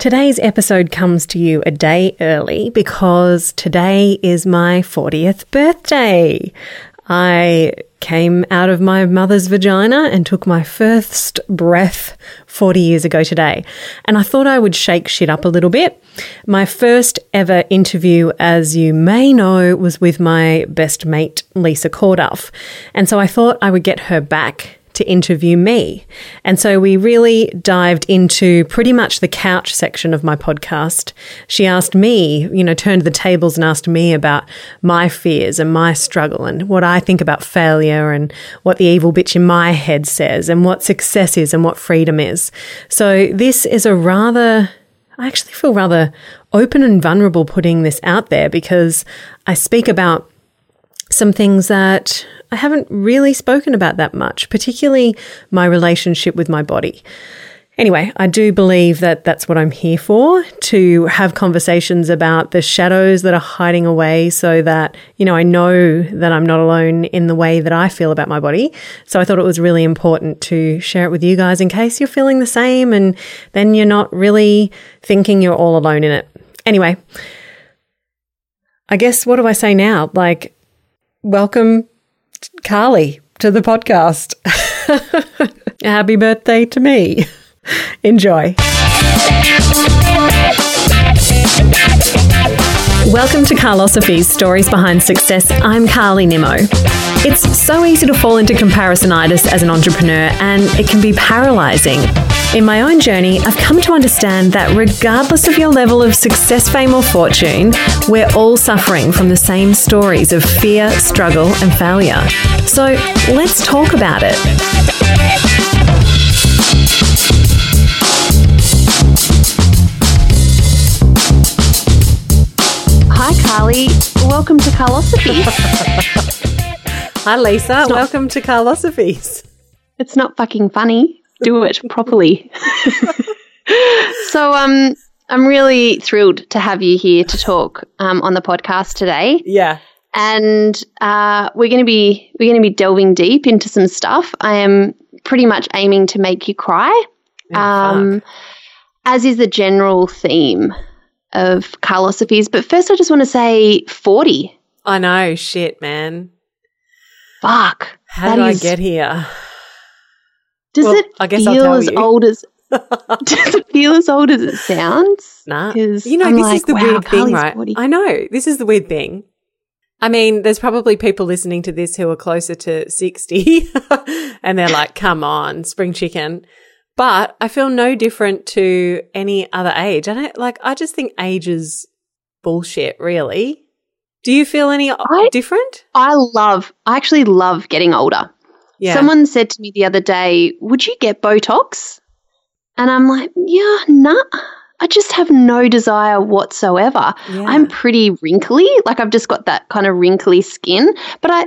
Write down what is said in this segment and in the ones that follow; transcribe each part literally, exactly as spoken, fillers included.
Today's episode comes to you a day early because today is my fortieth birthday. I came out of my mother's vagina and took my first breath forty years ago today. And I thought I would shake shit up a little bit. My first ever interview, as you may know, was with my best mate, Lisa Corduff. And so I thought I would get her back to interview me. And so we really dived into pretty much the couch section of my podcast. She asked me, you know, turned the tables and asked me about my fears and my struggle and what I think about failure and what the evil bitch in my head says and what success is and what freedom is. So this is a rather, I actually feel rather open and vulnerable putting this out there because I speak about some things that I haven't really spoken about that much, particularly my relationship with my body. Anyway, I do believe that that's what I'm here for, to have conversations about the shadows that are hiding away so that, you know, I know that I'm not alone in the way that I feel about my body. So I thought it was really important to share it with you guys in case you're feeling the same and then you're not really thinking you're all alone in it. Anyway, I guess what do I say now? Like, welcome, Carly, to the podcast. Happy birthday to me. Enjoy. Welcome to Carlosophy's Stories Behind Success. I'm Carly Nimmo. It's so easy to fall into comparisonitis as an entrepreneur, and it can be paralysing. In my own journey, I've come to understand that regardless of your level of success, fame or fortune, we're all suffering from the same stories of fear, struggle and failure. So let's talk about it. Hi Carly, welcome to Carlosophies. Hi Lisa, not, welcome to Carlosophies. It's not fucking funny. Do it properly. So um, I'm really thrilled to have you here to talk um, on the podcast today. Yeah. And uh, we're going to be we're going to be delving deep into some stuff. I am pretty much aiming to make you cry, yeah, um, as is the general theme of Carlosophies. But first, I just want to say forty. I know, shit, man. Fuck. How did is, I get here? Does well, it I guess feel I'll tell as you. old as does it feel as old as it sounds? Nah. You know, I'm this like, is the wow, weird Carly's thing, right? forty. I know. This is the weird thing. I mean, there's probably people listening to this who are closer to sixty and they're like, come on, spring chicken. But I feel no different to any other age. I don't like, I just think age is bullshit, really. Do you feel any I, different? I love, I actually love getting older. Yeah. Someone said to me the other day, would you get Botox? And I'm like, yeah, nah, I just have no desire whatsoever. Yeah. I'm pretty wrinkly. Like I've just got that kind of wrinkly skin. But I,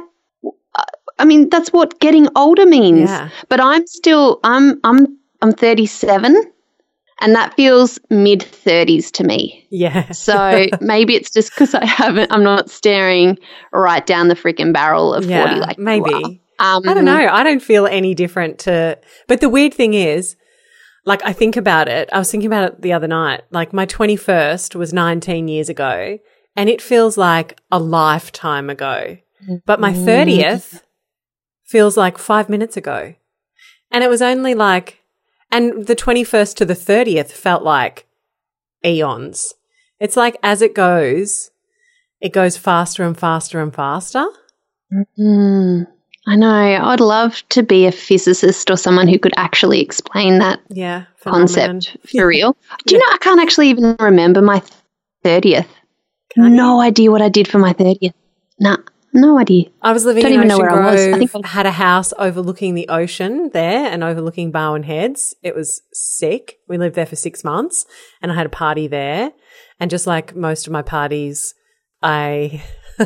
I mean, that's what getting older means. Yeah. But I'm still, I'm, I'm, I'm thirty-seven and that feels mid thirties to me. Yeah. So maybe it's just because I haven't, I'm not staring right down the freaking barrel of yeah, forty like maybe. you are. Um, I don't know. I don't feel any different to, but the weird thing is, like I think about it, I was thinking about it the other night, like my twenty-first was nineteen years ago and it feels like a lifetime ago, but my thirtieth feels like five minutes ago. And it was only like, and the twenty-first to the thirtieth felt like eons. It's like as it goes, it goes faster and faster and faster. Mm-hmm. I know. I'd love to be a physicist or someone who could actually explain that yeah, concept for yeah. real. Do you yeah. know, I can't actually even remember my thirtieth. Can't no you? idea what I did for my thirtieth. Nah, no idea. I was living Don't in even Ocean know where Grove, I was. I think I had a house overlooking the ocean there and overlooking Barwon Heads. It was sick. We lived there for six months and I had a party there. And just like most of my parties, I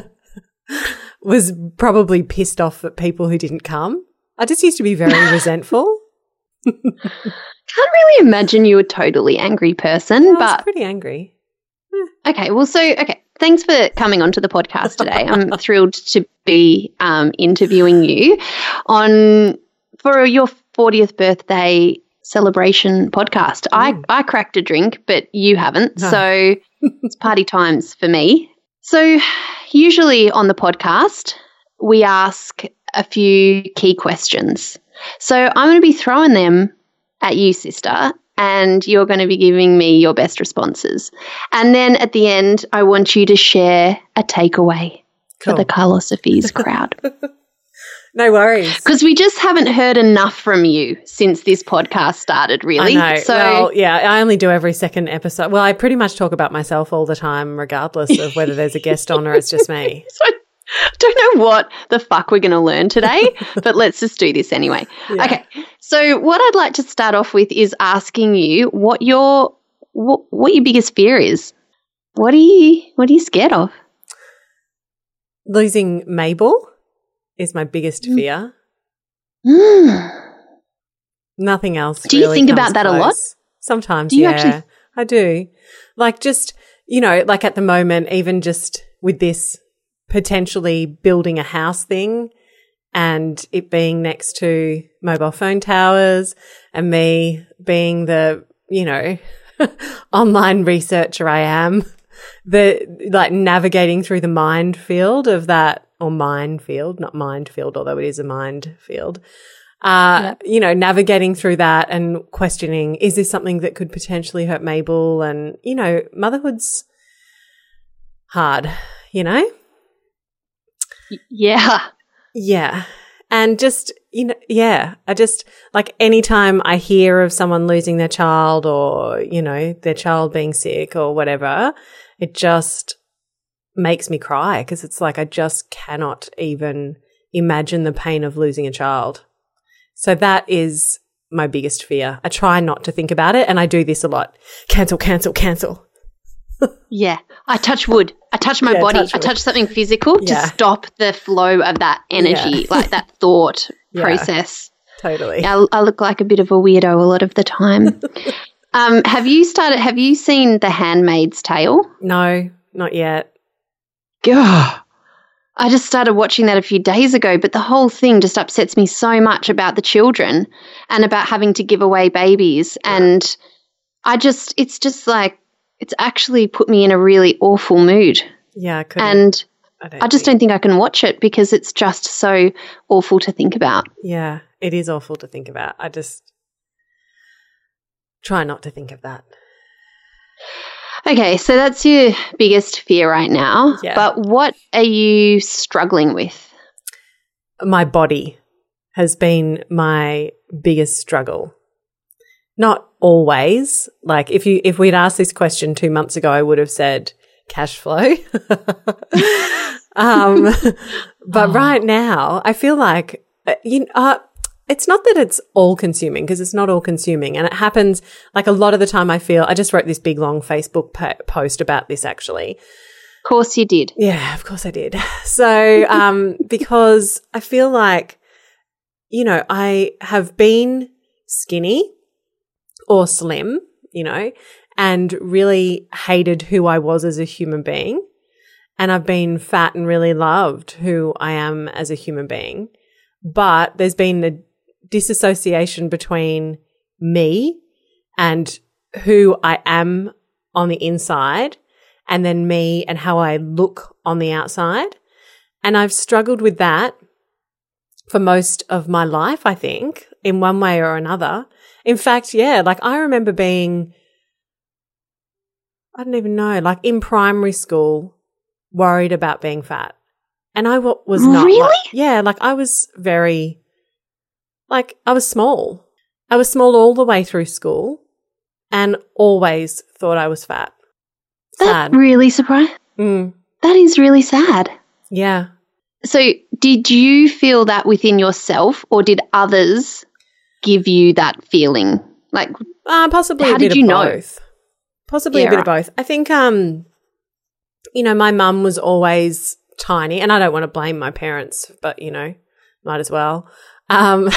was probably pissed off at people who didn't come. I just used to be very resentful. Can't really imagine you a totally angry person, Yeah, I but was pretty angry. okay. Well, so okay. Thanks for coming onto the podcast today. I'm thrilled to be um, interviewing you on for your fortieth birthday. celebration podcast. I, I cracked a drink, but you haven't. No. So it's party times for me. So usually on the podcast, we ask a few key questions. So I'm going to be throwing them at you, sister, and you're going to be giving me your best responses. And then at the end, I want you to share a takeaway Cool. for the Carlosophies crowd. No worries. Because we just haven't heard enough from you since this podcast started, really. I know. So, well, yeah, I only do every second episode. Well, I pretty much talk about myself all the time, regardless of whether there's a guest on or it's just me. so I don't know what the fuck we're going to learn today, but let's just do this anyway. Yeah. Okay. So what I'd like to start off with is asking you what your what, what your biggest fear is. What are you what are you scared of? Losing Mabel is my biggest fear. Mm. Nothing else. Do you really think comes about that a close. lot? Sometimes, Do you yeah, actually- I do. Like just, you know, like at the moment, even just with this potentially building a house thing and it being next to mobile phone towers and me being the, you know, online researcher I am, the like navigating through the minefield of that, or minefield, not minefield, although it is a minefield. Uh, Yep. you know, navigating through that and questioning, is this something that could potentially hurt Mabel? And, you know, motherhood's hard, you know? Yeah. Yeah. And just, you know, yeah, I just, like anytime I hear of someone losing their child or, you know, their child being sick or whatever, it just makes me cry because it's like I just cannot even imagine the pain of losing a child. So that is my biggest fear. I try not to think about it, and I do this a lot. Cancel, cancel, cancel. Yeah. I touch wood. I touch my Yeah, body. touch I wood. touch something physical Yeah. to stop the flow of that energy, Yeah. like that thought Yeah. process. Totally. Yeah, I, I look like a bit of a weirdo a lot of the time. um, have you started, have you seen The Handmaid's Tale? No, not yet. Gah. I just started watching that a few days ago, but the whole thing just upsets me so much about the children and about having to give away babies. And I just, it's just like, it's actually put me in a really awful mood. Yeah, I couldn't. And I, don't I just think- don't think I can watch it because it's just so awful to think about. Yeah, it is awful to think about. I just try not to think of that. Okay, so that's your biggest fear right now. Yeah. But what are you struggling with? My body has been my biggest struggle. Not always. Like if you if we'd asked this question two months ago, I would have said cash flow. um, but Oh. right now, I feel like uh, you. Uh, it's not that it's all consuming because it's not all consuming, and it happens like a lot of the time. I feel I just wrote this big long Facebook po- post about this actually. Of course you did. Yeah, of course I did. So, um, because I feel like, you know, I have been skinny or slim, you know, and really hated who I was as a human being. And I've been fat and really loved who I am as a human being. But there's been a disassociation between me and who I am on the inside and then me and how I look on the outside. And I've struggled with that for most of my life, I think, in one way or another. In fact, yeah, like I remember being, I don't even know, like in primary school, worried about being fat. And I w- was not. Really? Like, yeah, like I was very, like I was small. I was small all the way through school and always thought I was fat. That Sad. really surprised. Mm, That is really sad. yeah. So, did you feel that within yourself, or did others give you that feeling? Like, Uh, possibly How a bit did you of know? both. Possibly Yeah, a bit of right. both. I think, um, you know, my mum was always tiny, and I don't want to blame my parents, but, you know, might as well. Um,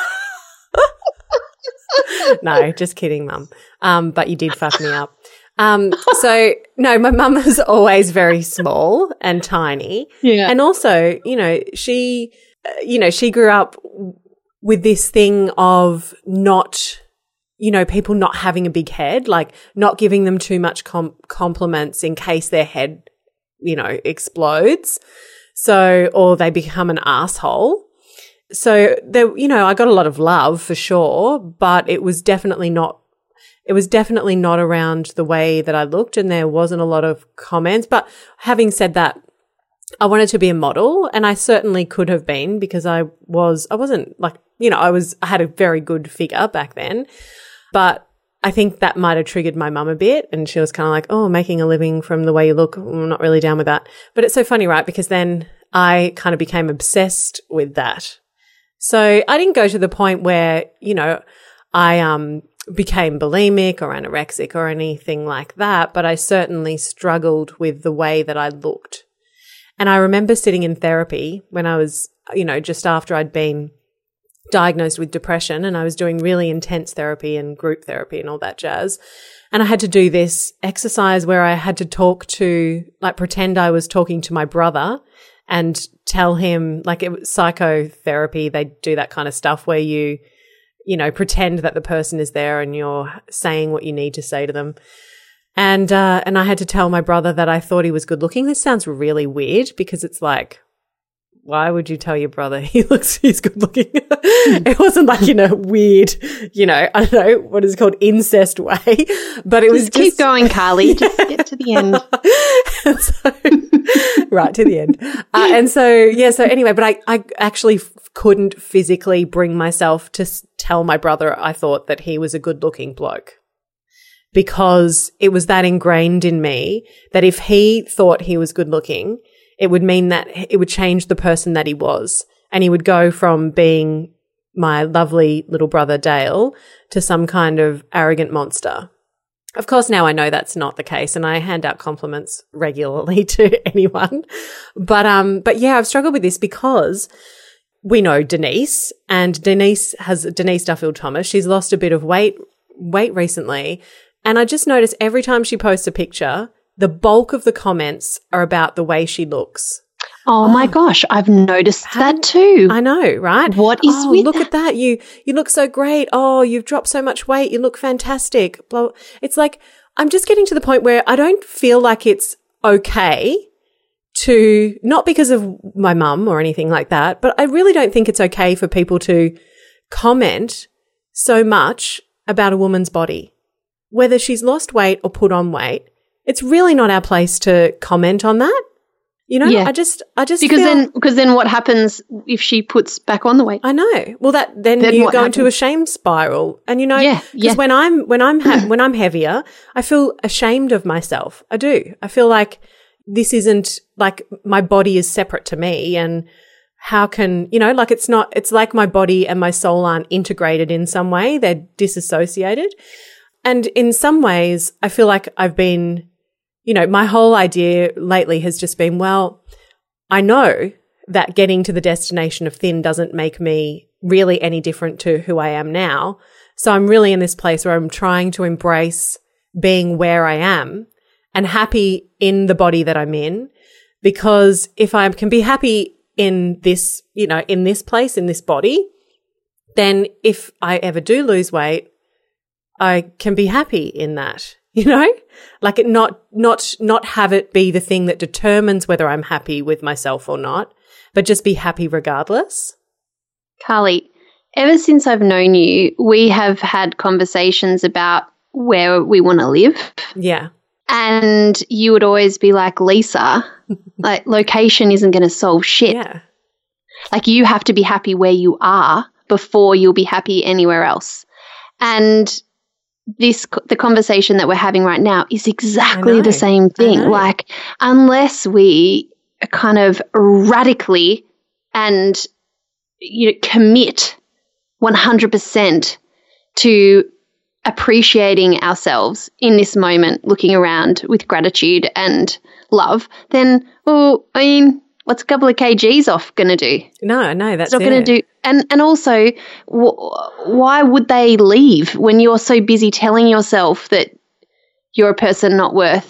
no, just kidding, mum. Um, but you did fuck me up. Um, so, no, my mum was always very small and tiny. yeah, And also, you know, she, uh, you know, she grew up with this thing of not you know, people not having a big head, like not giving them too much com- compliments in case their head, you know, explodes. So, or they become an asshole. So there, you know, I got a lot of love for sure, but it was definitely not, it was definitely not around the way that I looked, and there wasn't a lot of comments. But having said that, I wanted to be a model, and I certainly could have been, because I was, I wasn't like, you know, I was, I had a very good figure back then, but I think that might have triggered my mum a bit, and she was kind of like, oh, making a living from the way you look, I'm not really down with that. But it's so funny, right? Because then I kind of became obsessed with that. So I didn't go to the point where, you know, I um became bulimic or anorexic or anything like that, but I certainly struggled with the way that I looked. And I remember sitting in therapy when I was, you know, just after I'd been diagnosed with depression, and I was doing really intense therapy and group therapy and all that jazz. And I had to do this exercise where I had to talk to, like, pretend I was talking to my brother and tell him, like, it was psychotherapy. They do that kind of stuff where you, you know, pretend that the person is there and you're saying what you need to say to them. And, uh, and I had to tell my brother that I thought he was good looking. This sounds really weird, because it's like, why would you tell your brother he looks, he's good looking? It wasn't like, you know, weird, you know, I don't know what is called incest way, but it just was just. Keep going, Carly. Yeah. Just get to the end. so, right, to the end. Uh, and so, yeah, so anyway, but I, I actually f- couldn't physically bring myself to s- tell my brother I thought that he was a good looking bloke, because it was that ingrained in me that if he thought he was good looking, it would mean that it would change the person that he was, and he would go from being my lovely little brother Dale to some kind of arrogant monster. Of course, now I know that's not the case, and I hand out compliments regularly to anyone. But um, but yeah, I've struggled with this because we know Denise, and Denise has Denise Duffield Thomas. She's lost a bit of weight weight recently, and I just notice every time she posts a picture, the bulk of the comments are about the way she looks. Oh, oh my gosh, I've noticed that too. I know, right? What is oh, with look that? at that. You you look so great. Oh, you've dropped so much weight. You look fantastic. Blah. It's like I'm just getting to the point where I don't feel like it's okay to, not because of my mum or anything like that, but I really don't think it's okay for people to comment so much about a woman's body, whether she's lost weight or put on weight. It's really not our place to comment on that. You know, yeah. I just, I just because feel, then, because then what happens if she puts back on the weight? I know. Well, that then, Then you what go into happens? a shame spiral, and you know, Yeah, because yeah. when I'm when I'm ha- when I'm heavier, I feel ashamed of myself. I do. I feel like this isn't, like, my body is separate to me, and how can, you know, like, it's not. It's like my body and my soul aren't integrated in some way; they're disassociated. And in some ways, I feel like I've been. You know, my whole idea lately has just been, well, I know that getting to the destination of thin doesn't make me really any different to who I am now. So I'm really in this place where I'm trying to embrace being where I am and happy in the body that I'm in, because if I can be happy in this, you know, in this place, in this body, then if I ever do lose weight, I can be happy in that. You know, like it not, not, not have it be the thing that determines whether I'm happy with myself or not, but just be happy regardless. Carly, ever since I've known you, we have had conversations about where we want to live. Yeah. And you would always be like, Lisa, like, location isn't going to solve shit. Yeah. Like, you have to be happy where you are before you'll be happy anywhere else. And this, the conversation that we're having right now is exactly the same thing. Like, unless we kind of radically and, you know, commit one hundred percent to appreciating ourselves in this moment, looking around with gratitude and love, then, well, I mean, what's a couple of kgs off going to do? No, no, that's it's not going to do. And and also, w- why would they leave when you're so busy telling yourself that you're a person not worth?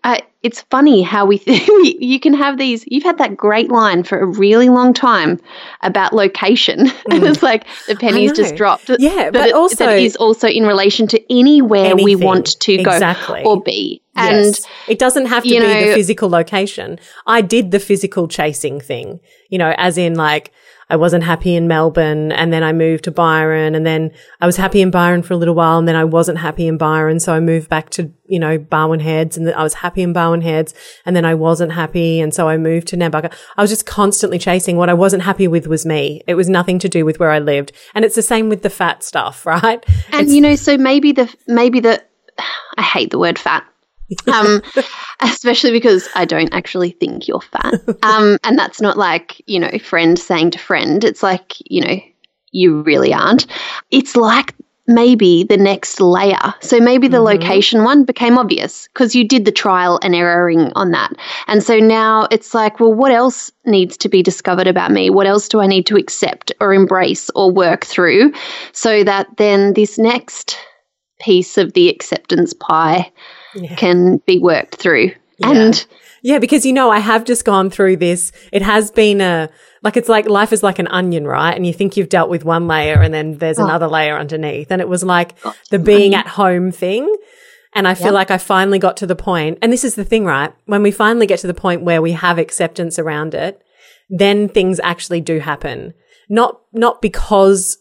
I, it's funny how we, we you can have these. You've had that great line for a really long time about location, mm. and it's like the pennies just dropped. Yeah, but it, also that is also in relation to anywhere anything. we want to go exactly. or be. Yes. And it doesn't have to be know, the physical location. I did the physical chasing thing, you know, as in like I wasn't happy in Melbourne and then I moved to Byron and then I was happy in Byron for a little while and then I wasn't happy in Byron. So I moved back to, you know, Barwon Heads and then I was happy in Barwon Heads and then I wasn't happy. And so I moved to Nambucca. I was just constantly chasing. What I wasn't happy with was me. It was nothing to do with where I lived. And it's the same with the fat stuff, right? And, it's, you know, so maybe the, maybe the, I hate the word fat. um, especially because I don't actually think you're fat. Um, and that's not like, you know, friend saying to friend. It's like, you know, you really aren't. It's like maybe the next layer. So maybe the mm-hmm. location one became obvious because you did the trial and erroring on that. And so now it's like, well, what else needs to be discovered about me? What else do I need to accept or embrace or work through so that then this next piece of the acceptance pie yeah. can be worked through. Yeah. And yeah, because, you know, I have just gone through this. It has been a, like, it's like life is like an onion, right? And you think you've dealt with one layer and then there's oh. another layer underneath. And it was like oh, the being at home thing. And I feel yep. like I finally got to the point, and this is the thing, right? When we finally get to the point where we have acceptance around it, then things actually do happen. Not, not because,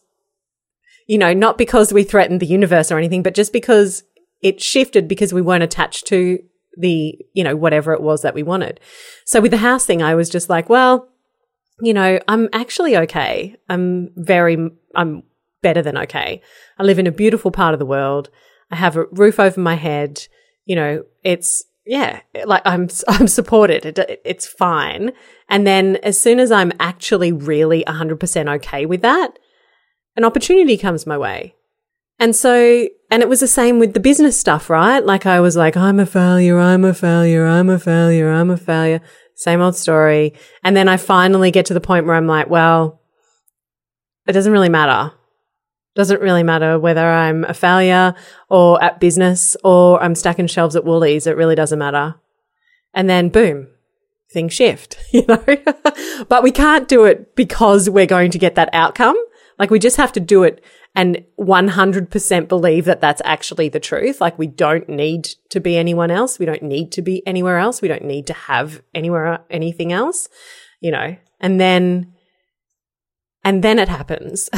you know, not because we threatened the universe or anything, but just because it shifted because we weren't attached to the, you know, whatever it was that we wanted. So with the house thing, I was just like, well, you know, I'm actually okay. I'm very, I'm better than okay. I live in a beautiful part of the world. I have a roof over my head. You know, it's, yeah, like I'm, I'm supported. It, it's fine. And then as soon as I'm actually really one hundred percent okay with that, an opportunity comes my way. And so, and it was the same with the business stuff, right? Like I was like, I'm a failure, I'm a failure, I'm a failure, I'm a failure. Same old story. And then I finally get to the point where I'm like, well, it doesn't really matter. It doesn't really matter whether I'm a failure or at business or I'm stacking shelves at Woolies. It really doesn't matter. And then boom, things shift, you know, but we can't do it because we're going to get that outcome. Like we just have to do it and one hundred percent believe that that's actually the truth. Like we don't need to be anyone else. We don't need to be anywhere else. We don't need to have anywhere, anything else, you know, and then, and then it happens.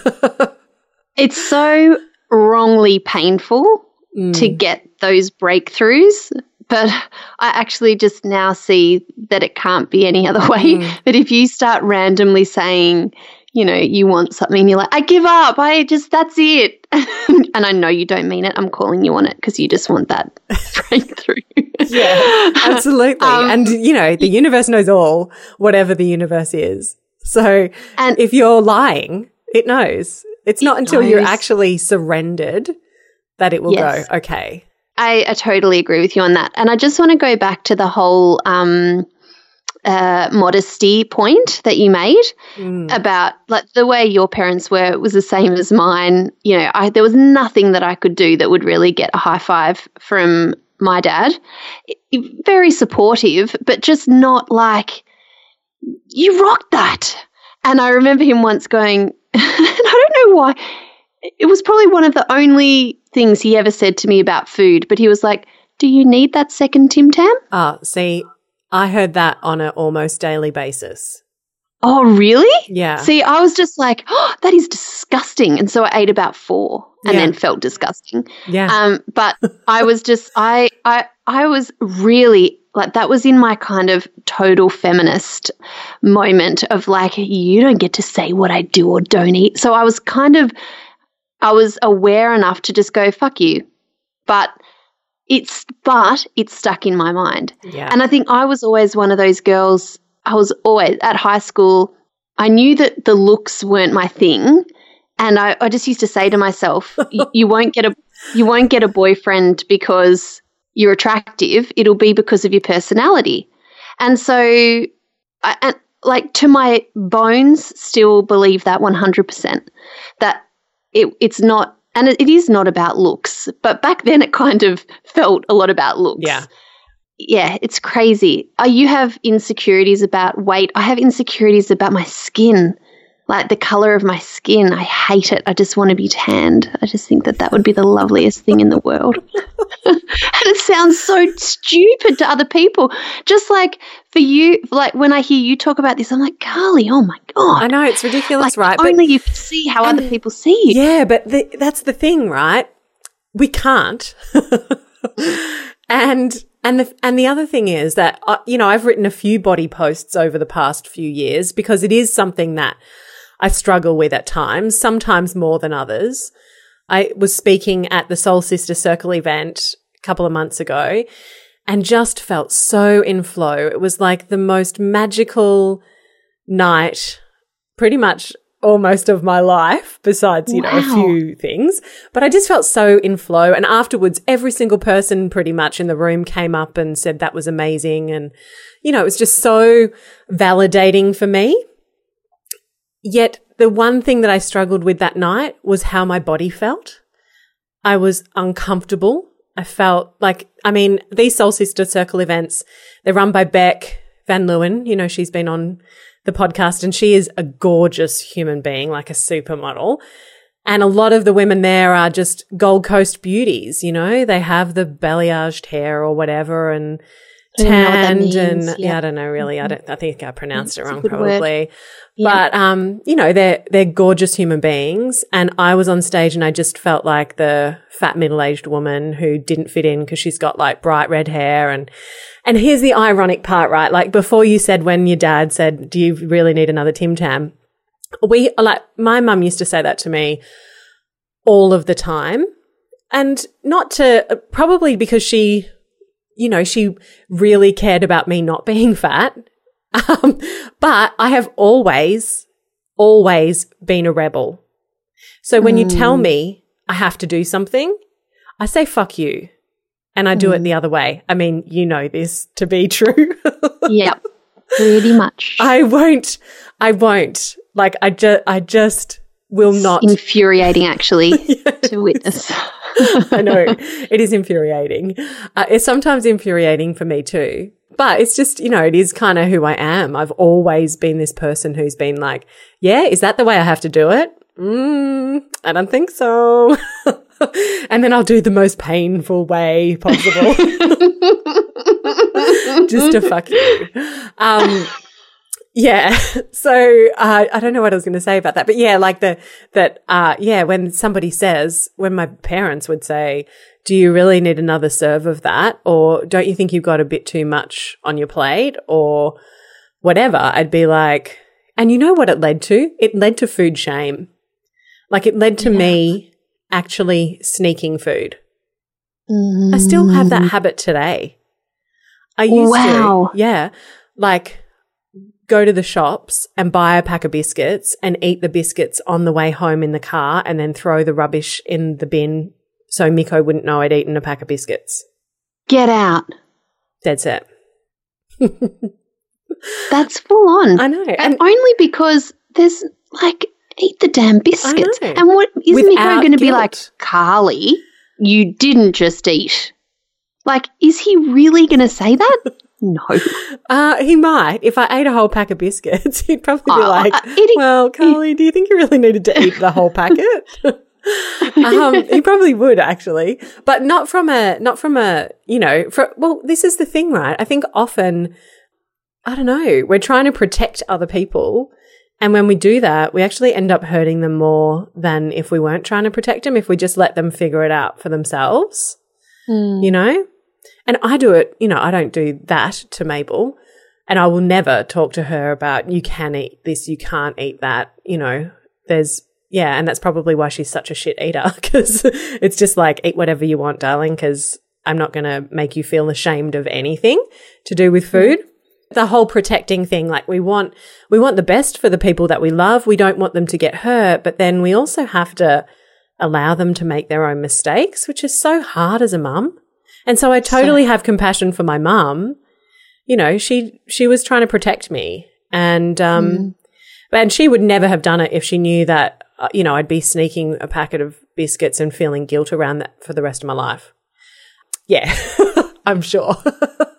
It's so wrongly painful mm. to get those breakthroughs. But I actually just now see that it can't be any other way. Mm. But if you start randomly saying, you know, you want something and you're like, I give up. I just, that's it. And I know you don't mean it. I'm calling you on it because you just want that breakthrough. Yeah, absolutely. Um, and, you know, the universe knows all, whatever the universe is. So and if you're lying, it knows. It's not it until knows. You're actually surrendered that it will yes. go, okay. I, I totally agree with you on that. And I just want to go back to the whole um, uh, modesty point that you made mm. about like the way your parents were was the same as mine. You know, I, there was nothing that I could do that would really get a high five from my dad. It, very supportive, but just not like, you rocked that. And I remember him once going, and I don't know why, it was probably one of the only things he ever said to me about food, but he was like, do you need that second Tim Tam? Oh, see, I heard that on an almost daily basis. Oh, really? Yeah. See, I was just like, oh, that is disgusting. And so I ate about four and yeah. then felt disgusting. Yeah. Um, but I was just, I, I, I was really like, that was in my kind of total feminist moment of like, you don't get to say what I do or don't eat. So I was kind of, I was aware enough to just go, fuck you. But it's, but it's stuck in my mind. Yeah. And I think I was always one of those girls, I was always at high school, I knew that the looks weren't my thing. And I, I just used to say to myself, you won't get a, you won't get a boyfriend because you're attractive. It'll be because of your personality. And so I, and like to my bones still believe that one hundred percent that it, it's not, and it, it is not about looks, but back then it kind of felt a lot about looks. Yeah. yeah, it's crazy. Oh, you have insecurities about weight. I have insecurities about my skin, like the color of my skin. I hate it. I just want to be tanned. I just think that that would be the loveliest thing in the world. And it sounds so stupid to other people. Just like for you, like when I hear you talk about this, I'm like, Carly, oh my God. I know, it's ridiculous, like, right? Only but, you see how and, other people see you. Yeah, but the, that's the thing, right? We can't. and and the and the other thing is that, uh, you know, I've written a few body posts over the past few years because it is something that I struggle with at times, sometimes more than others. I was speaking at the Soul Sister Circle event a couple of months ago and just felt so in flow. It was like the most magical night, pretty much almost of my life, besides, you wow. know, a few things. But I just felt so in flow. And afterwards, every single person pretty much in the room came up and said that was amazing. And, you know, it was just so validating for me. Yet the one thing that I struggled with that night was how my body felt. I was uncomfortable. I felt like, I mean, these Soul Sister Circle events, they're run by Beck Van Leeuwen. You know, she's been on the podcast and she is a gorgeous human being, like a supermodel. And a lot of the women there are just Gold Coast beauties, you know, they have the balayaged hair or whatever and tanned and yeah. yeah, I don't know really. I don't I think I pronounced That's it wrong probably. Yeah. But um, you know, they're they're gorgeous human beings. And I was on stage and I just felt like the fat middle-aged woman who didn't fit in because she's got like bright red hair and and here's the ironic part, right? Like before you said when your dad said, do you really need another Tim Tam? We like my mum used to say that to me all of the time. And not to probably because she you know, she really cared about me not being fat. Um, but I have always, always been a rebel. So when mm. you tell me I have to do something, I say, fuck you. And I do mm. it the other way. I mean, you know this to be true. Yep, pretty much. I won't, I won't. Like, I, ju- I just will it's not. Infuriating, actually, yes. to witness. I know. It is infuriating. Uh, it's sometimes infuriating for me too. But it's just, you know, it is kind of who I am. I've always been this person who's been like, yeah, is that the way I have to do it? Mm, I don't think so. And then I'll do the most painful way possible. Just to fuck you. Um, yeah. So uh, I don't know what I was going to say about that. But yeah, like the, that, uh, yeah, when somebody says, when my parents would say, do you really need another serve of that? Or don't you think you've got a bit too much on your plate or whatever? I'd be like, and you know what it led to? It led to food shame. Like it led to yeah. me actually sneaking food. Mm. I still have that habit today. I used wow. to. Yeah. Like go to the shops and buy a pack of biscuits and eat the biscuits on the way home in the car and then throw the rubbish in the bin so Miko wouldn't know I'd eaten a pack of biscuits. Get out. Dead set. That's full on. I know. And, and only because there's like, eat the damn biscuits. I know. And what is Without Miko going to be like, guilt. Carly, you didn't just eat? Like, is he really going to say that? No. Uh, he might. If I ate a whole pack of biscuits, he'd probably be uh, like, uh, eating, well, Carly, do you think you really needed to eat the whole packet? um, he probably would actually, but not from a, not from a, you know, for, well, this is the thing, right? I think often, I don't know, we're trying to protect other people. And when we do that, we actually end up hurting them more than if we weren't trying to protect them, if we just let them figure it out for themselves, mm. you know? And I do it, you know, I don't do that to Mabel. And I will never talk to her about you can eat this, you can't eat that, you know, there's, yeah, and that's probably why she's such a shit eater because it's just like eat whatever you want, darling, because I'm not going to make you feel ashamed of anything to do with food. Mm. The whole protecting thing, like we want we want the best for the people that we love. We don't want them to get hurt, but then we also have to allow them to make their own mistakes, which is so hard as a mum. And so I totally so- have compassion for my mum. You know, she she was trying to protect me and um mm. and she would never have done it if she knew that uh, you know, I'd be sneaking a packet of biscuits and feeling guilt around that for the rest of my life. Yeah, I'm sure.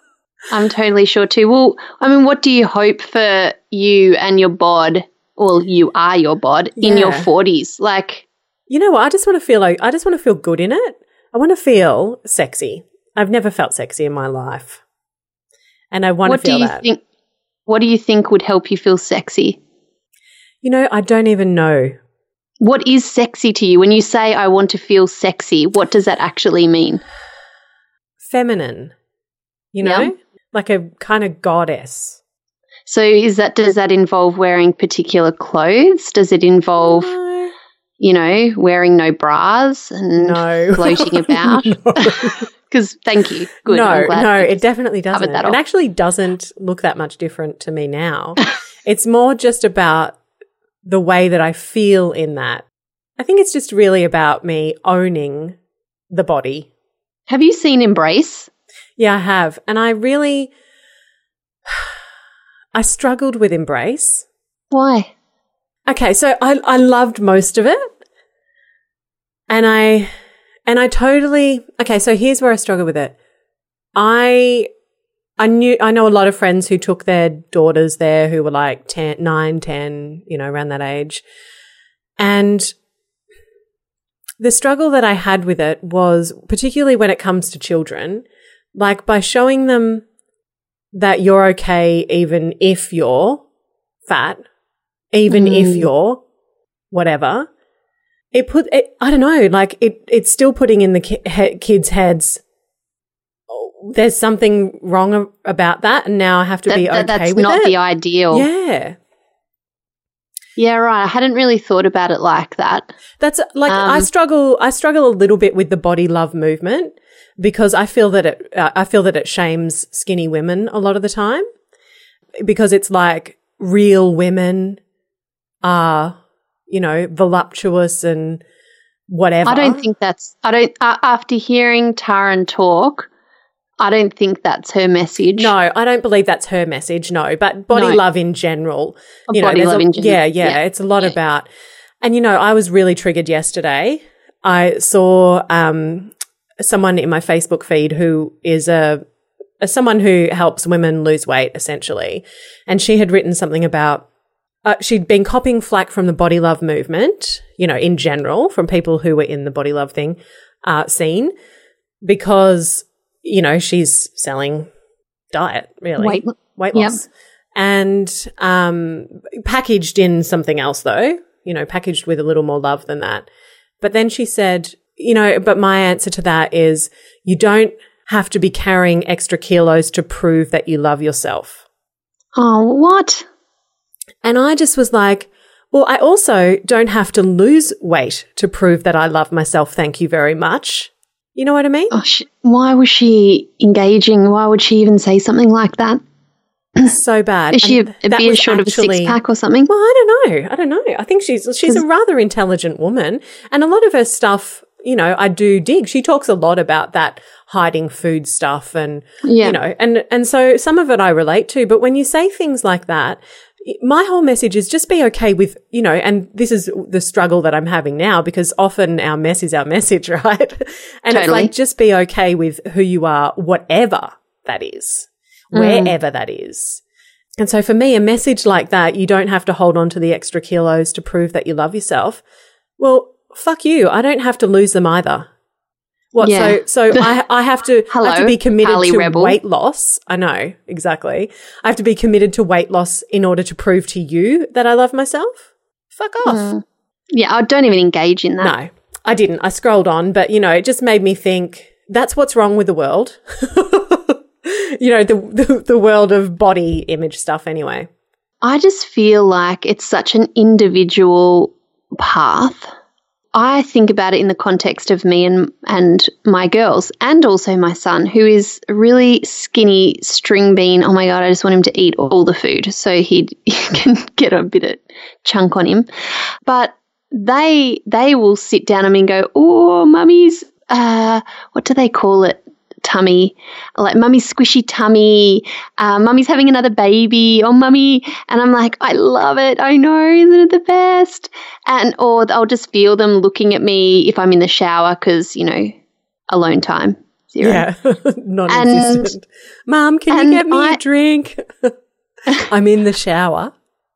I'm totally sure too. Well, I mean, what do you hope for you and your bod? Well, you are your bod Yeah. in your forties. Like, You know what? I just want to feel like I just want to feel good in it. I want to feel sexy. I've never felt sexy in my life, and I want what to feel do you that. think? What do you think would help you feel sexy? You know, I don't even know. What is sexy to you? When you say I want to feel sexy, what does that actually mean? Feminine, you know, Yeah. like a kind of goddess. So is that does that involve wearing particular clothes? Does it involve, No. you know, wearing no bras and No. floating about? Because thank you. Good. No, I'm glad no, we it just definitely covered doesn't. that It off. actually doesn't look that much different to me now. It's more just about the way that I feel in that. I think it's just really about me owning the body. Have you seen Embrace? Yeah, I have. And I really, I struggled with Embrace. Why? Okay, so I, I loved most of it. And I, and I totally, okay, so here's where I struggle with it. I, I knew, I know a lot of friends who took their daughters there who were like ten, nine, ten, you know, around that age. And the struggle that I had with it was, particularly when it comes to children, like by showing them that you're okay even if you're fat, even Mm. if you're whatever, it put, it, I don't know, like it, it's still putting in the ki- he- kids' heads, oh, there's something wrong a- about that and now I have to That, be that- okay that's with not it. the ideal. Yeah. Yeah, right. I hadn't really thought about it like that. That's like Um, I struggle. I struggle a little bit with the body love movement because I feel that it. Uh, I feel that it shames skinny women a lot of the time because it's like real women are, you know, voluptuous and whatever. I don't think that's. I don't. Uh, after hearing Taran talk, I don't think that's her message. No, I don't believe that's her message. No, but body No. love in general. Of You know, body there's love a- in general. Yeah, yeah, Yeah. it's a lot Yeah. about. And you know, I was really triggered yesterday. I saw um, someone in my Facebook feed who is a, a someone who helps women lose weight, essentially, and she had written something about. Uh, she'd been copying flack from the body love movement, you know, in general, from people who were in the body love thing uh, scene, because you know she's selling diet, really Weight- weight Yep. loss, and um, packaged in something else, though, you know, packaged with a little more love than that. But then she said, you know, but my answer to that is you don't have to be carrying extra kilos to prove that you love yourself. Oh, what? And I just was like, well, I also don't have to lose weight to prove that I love myself. Thank you very much. You know what I mean? Oh, sh- why was she engaging? Why would she even say something like that? So bad. Is she a, And a that beer was short of a actually- six pack or something? Well, I don't know. I don't know. I think she's she's a rather intelligent woman, and a lot of her stuff, you know, I do dig. She talks a lot about that hiding food stuff, and Yeah. you know, and and so some of it I relate to. But when you say things like that, my whole message is just be okay with, you know, and this is the struggle that I'm having now because often our mess is our message, right? And it's Totally. like just be okay with who you are, whatever that is, Mm. wherever that is. And so for me, a message like that, you don't have to hold on to the extra kilos to prove that you love yourself. Well, fuck you. I don't have to lose them either. What? Yeah. So, so I, I have to, I have to Hello, be committed Pally to Rebel. weight loss. I know, exactly. I have to be committed to weight loss in order to prove to you that I love myself. Fuck off. Mm. Yeah, I don't even engage in that. No, I didn't. I scrolled on, but you know, it just made me think that's what's wrong with the world. You know, the, the the world of body image stuff anyway. I just feel like it's such an individual path. I think about it in the context of me and and my girls and also my son, who is a really skinny string bean. Oh my God, I just want him to eat all the food so he'd, he can get a bit of chunk on him. But they they will sit down on me and go, oh, mummy's, uh, what do they call it? Tummy, like mummy's squishy tummy, uh, mummy's having another baby, oh mummy, and I'm like, I love it, I know, isn't it the best? And or I'll just feel them looking at me if I'm in the shower because, you know, alone time, Zero. Yeah, non-existent. Mum, can you get me I, a drink? I'm in the shower.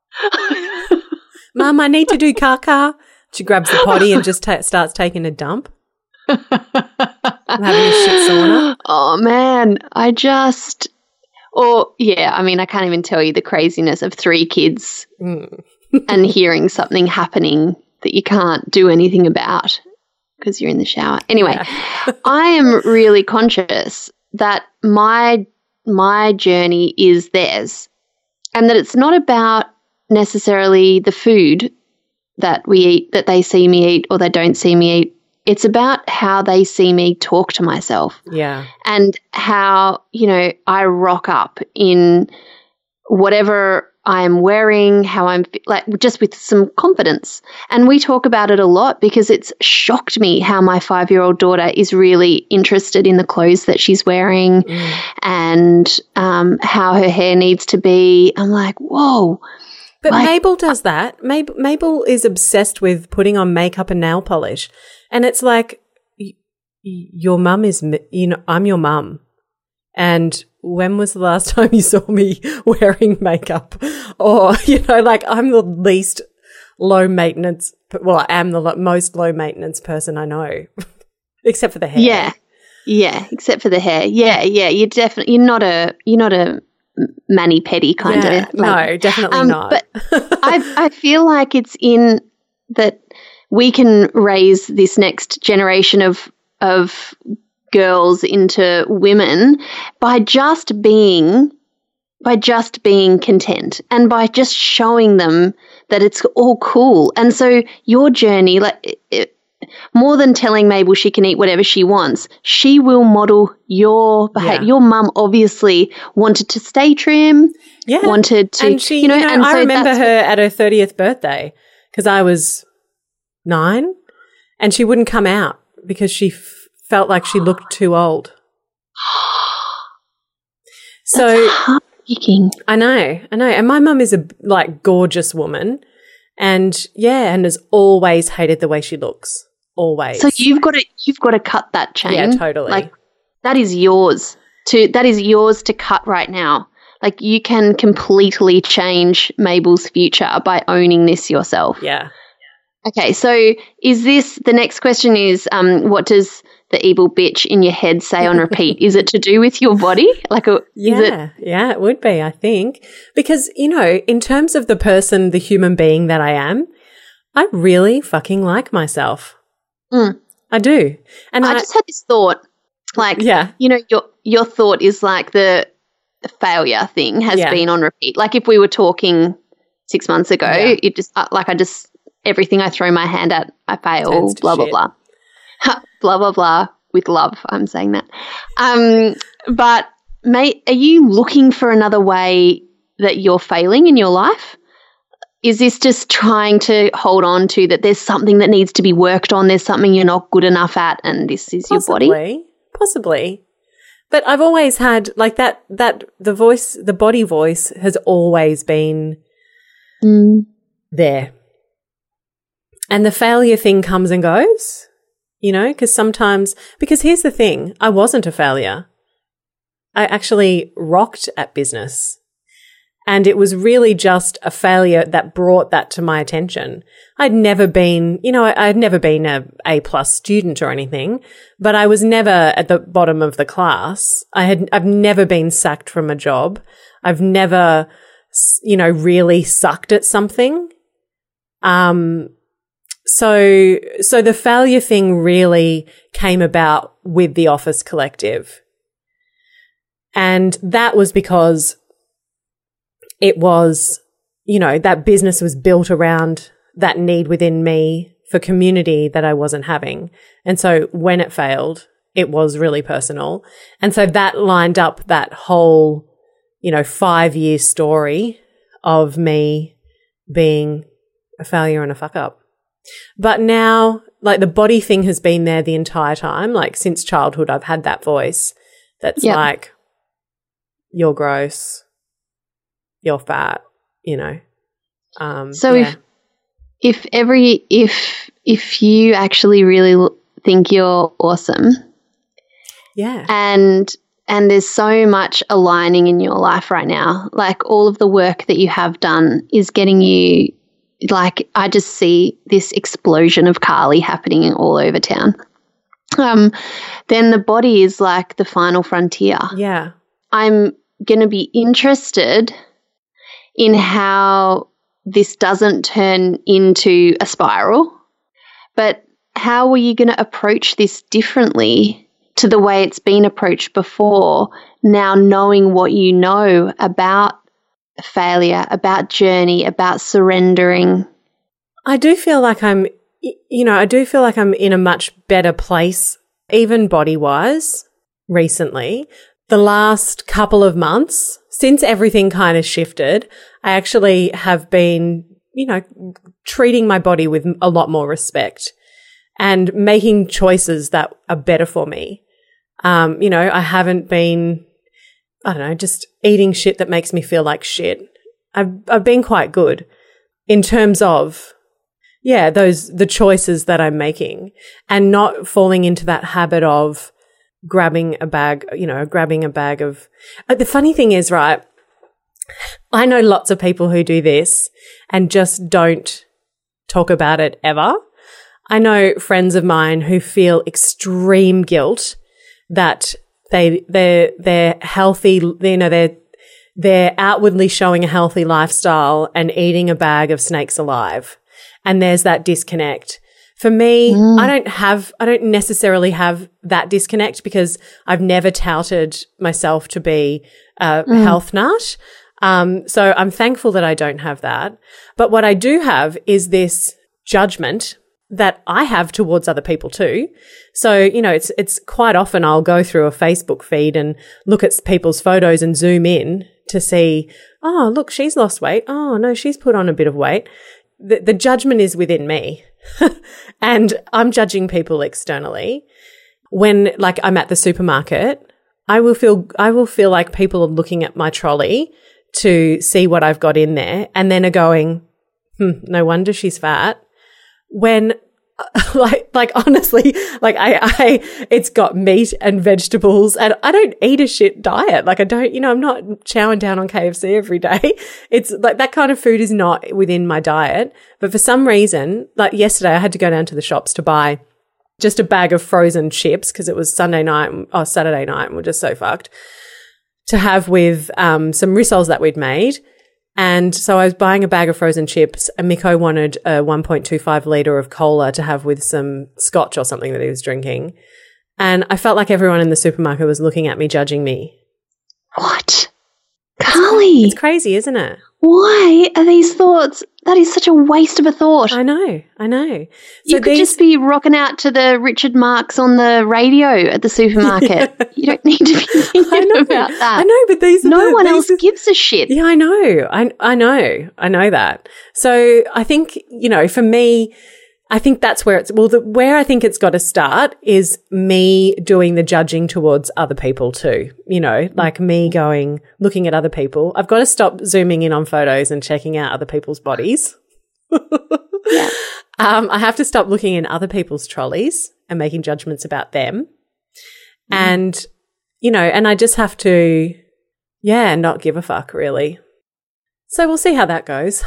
Mum, I need to do caca. She grabs the potty and just ta- starts taking a dump. I'm having a shit sauna. Oh, man. I just – or, yeah, I mean, I can't even tell you the craziness of three kids mm. and hearing something happening that you can't do anything about because you're in the shower. Anyway, yeah. I am really conscious that my my journey is theirs and that it's not about necessarily the food that we eat, that they see me eat or they don't see me eat. It's about how they see me talk to myself. Yeah. And how, you know, I rock up in whatever I'm wearing, how I'm like just with some confidence. And we talk about it a lot because it's shocked me how my five-year-old daughter is really interested in the clothes that she's wearing mm. and um, how her hair needs to be. I'm like, whoa. But like, Mabel does that. Mabel, Mabel is obsessed with putting on makeup and nail polish. And it's like, y- y- your mum is, you know, I'm your mum. And when was the last time you saw me wearing makeup? Or, you know, like I'm the least low maintenance, well, I am the lo- most low maintenance person I know, except for the hair. Yeah. Yeah. Except for the hair. Yeah. Yeah. You're definitely, you're not a, you're not a mani-pedi kind yeah, of. Like, no, definitely um, not. But I, I feel like it's in that we can raise this next generation of, of, girls into women by just being by just being content and by just showing them that it's all cool. And so your journey, like it, more than telling Mabel she can eat whatever she wants, she will model your behavior. Yeah. Your mum obviously wanted to stay trim, yeah, wanted to, and she, you know, you know and I so remember her at her thirtieth birthday because I was nine, and she wouldn't come out because she f- felt like she looked too old. So That's heartbreaking. I know, I know. And my mum is a like gorgeous woman, and yeah, and has always hated the way she looks. Always. So you've got to you've got to cut that chain. Yeah, totally. Like that is yours to that is yours to cut right now. Like you can completely change Mabel's future by owning this yourself. Yeah. Okay, so is this the next question is um what does the evil bitch in your head say on repeat? Is it to do with your body? Like a, yeah, is it- yeah, it would be, I think. Because, you know, in terms of the person, the human being that I am, I really fucking like myself. Mm. I do. And I, I just had this thought, like, yeah. you know, your your thought is like the, the failure thing has yeah. been on repeat. Like if we were talking six months ago, yeah. it just uh, like I just everything I throw my hand at, I fail. Blah blah blah. Blah, blah, blah, with love, I'm saying that. Um, but, mate, are you looking for another way that you're failing in your life? Is this just trying to hold on to that there's something that needs to be worked on, there's something you're not good enough at, and this is possibly, your body? Possibly. But I've always had, like, that, that the voice, the body voice has always been mm. there. And the failure thing comes and goes. You know, because sometimes, because here's the thing, I wasn't a failure. I actually rocked at business. And it was really just a failure that brought that to my attention. I'd never been, you know, I'd never been a A plus student or anything, but I was never at the bottom of the class. I had, I've never been sacked from a job. I've never, you know, really sucked at something. Um, So, so the failure thing really came about with the Office Collective. And that was because it was, you know, that business was built around that need within me for community that I wasn't having. And so when it failed, it was really personal. And so that lined up that whole, you know, five year story of me being a failure and a fuck up. But now, like the body thing has been there the entire time. Like since childhood, I've had that voice that's yep. like, you're gross, you're fat, you know. Um, so yeah. if if every if if you actually really think you're awesome, Yeah. And and there's so much aligning in your life right now. Like all of the work that you have done is getting you, like I just see this explosion of Carly happening all over town. Um, then the body is like the final frontier. Yeah. I'm going to be interested in how this doesn't turn into a spiral, but how are you going to approach this differently to the way it's been approached before, now knowing what you know about failure, about journey, about surrendering? I do feel like I'm, you know, I do feel like I'm in a much better place, even body-wise, recently. The last couple of months, since everything kind of shifted, I actually have been, you know, treating my body with a lot more respect and making choices that are better for me. Um, you know, I haven't been, I don't know, just eating shit that makes me feel like shit. I've I've been quite good in terms of, yeah, those the choices that I'm making and not falling into that habit of grabbing a bag, you know, grabbing a bag of. Uh, the funny thing is, right, I know lots of people who do this and just don't talk about it ever. I know friends of mine who feel extreme guilt that they they're they're healthy, you know, they're they're outwardly showing a healthy lifestyle and eating a bag of snakes alive. And there's that disconnect. For me, mm. I don't have I don't necessarily have that disconnect because I've never touted myself to be a mm. health nut. Um, so I'm thankful that I don't have that. But what I do have is this judgment that I have towards other people too. So, you know, it's it's quite often I'll go through a Facebook feed and look at people's photos and zoom in to see, oh, look, she's lost weight. Oh, no, she's put on a bit of weight. The, the judgment is within me. And I'm judging people externally. When, like, I'm at the supermarket, I will feel I will feel like people are looking at my trolley to see what I've got in there and then are going, hmm, no wonder she's fat. When, like, like honestly, like I, I, it's got meat and vegetables, and I don't eat a shit diet. Like I don't, you know, I'm not chowing down on K F C every day. It's like that kind of food is not within my diet. But for some reason, like yesterday, I had to go down to the shops to buy just a bag of frozen chips because it was Sunday night or Saturday night, and we're just so fucked to have with um, some rissoles that we'd made. And so I was buying a bag of frozen chips, and Miko wanted a one point two five litre of cola to have with some scotch or something that he was drinking. And I felt like everyone in the supermarket was looking at me, judging me. What? Carly! It's crazy, isn't it? Why are these thoughts? That is such a waste of a thought. I know, I know. So you could these... just be rocking out to the Richard Marx on the radio at the supermarket. Yeah. You don't need to be thinking about that. I know, but these are no the, one these else are... gives a shit. Yeah, I know. I I know. I know that. So I think, you know, for me, I think that's where it's, well, the, where I think it's got to start is me doing the judging towards other people too, you know, like me going, looking at other people. I've got to stop zooming in on photos and checking out other people's bodies. Yeah. Um, I have to stop looking in other people's trolleys and making judgments about them. Mm. And, you know, and I just have to, yeah, not give a fuck really. So we'll see how that goes.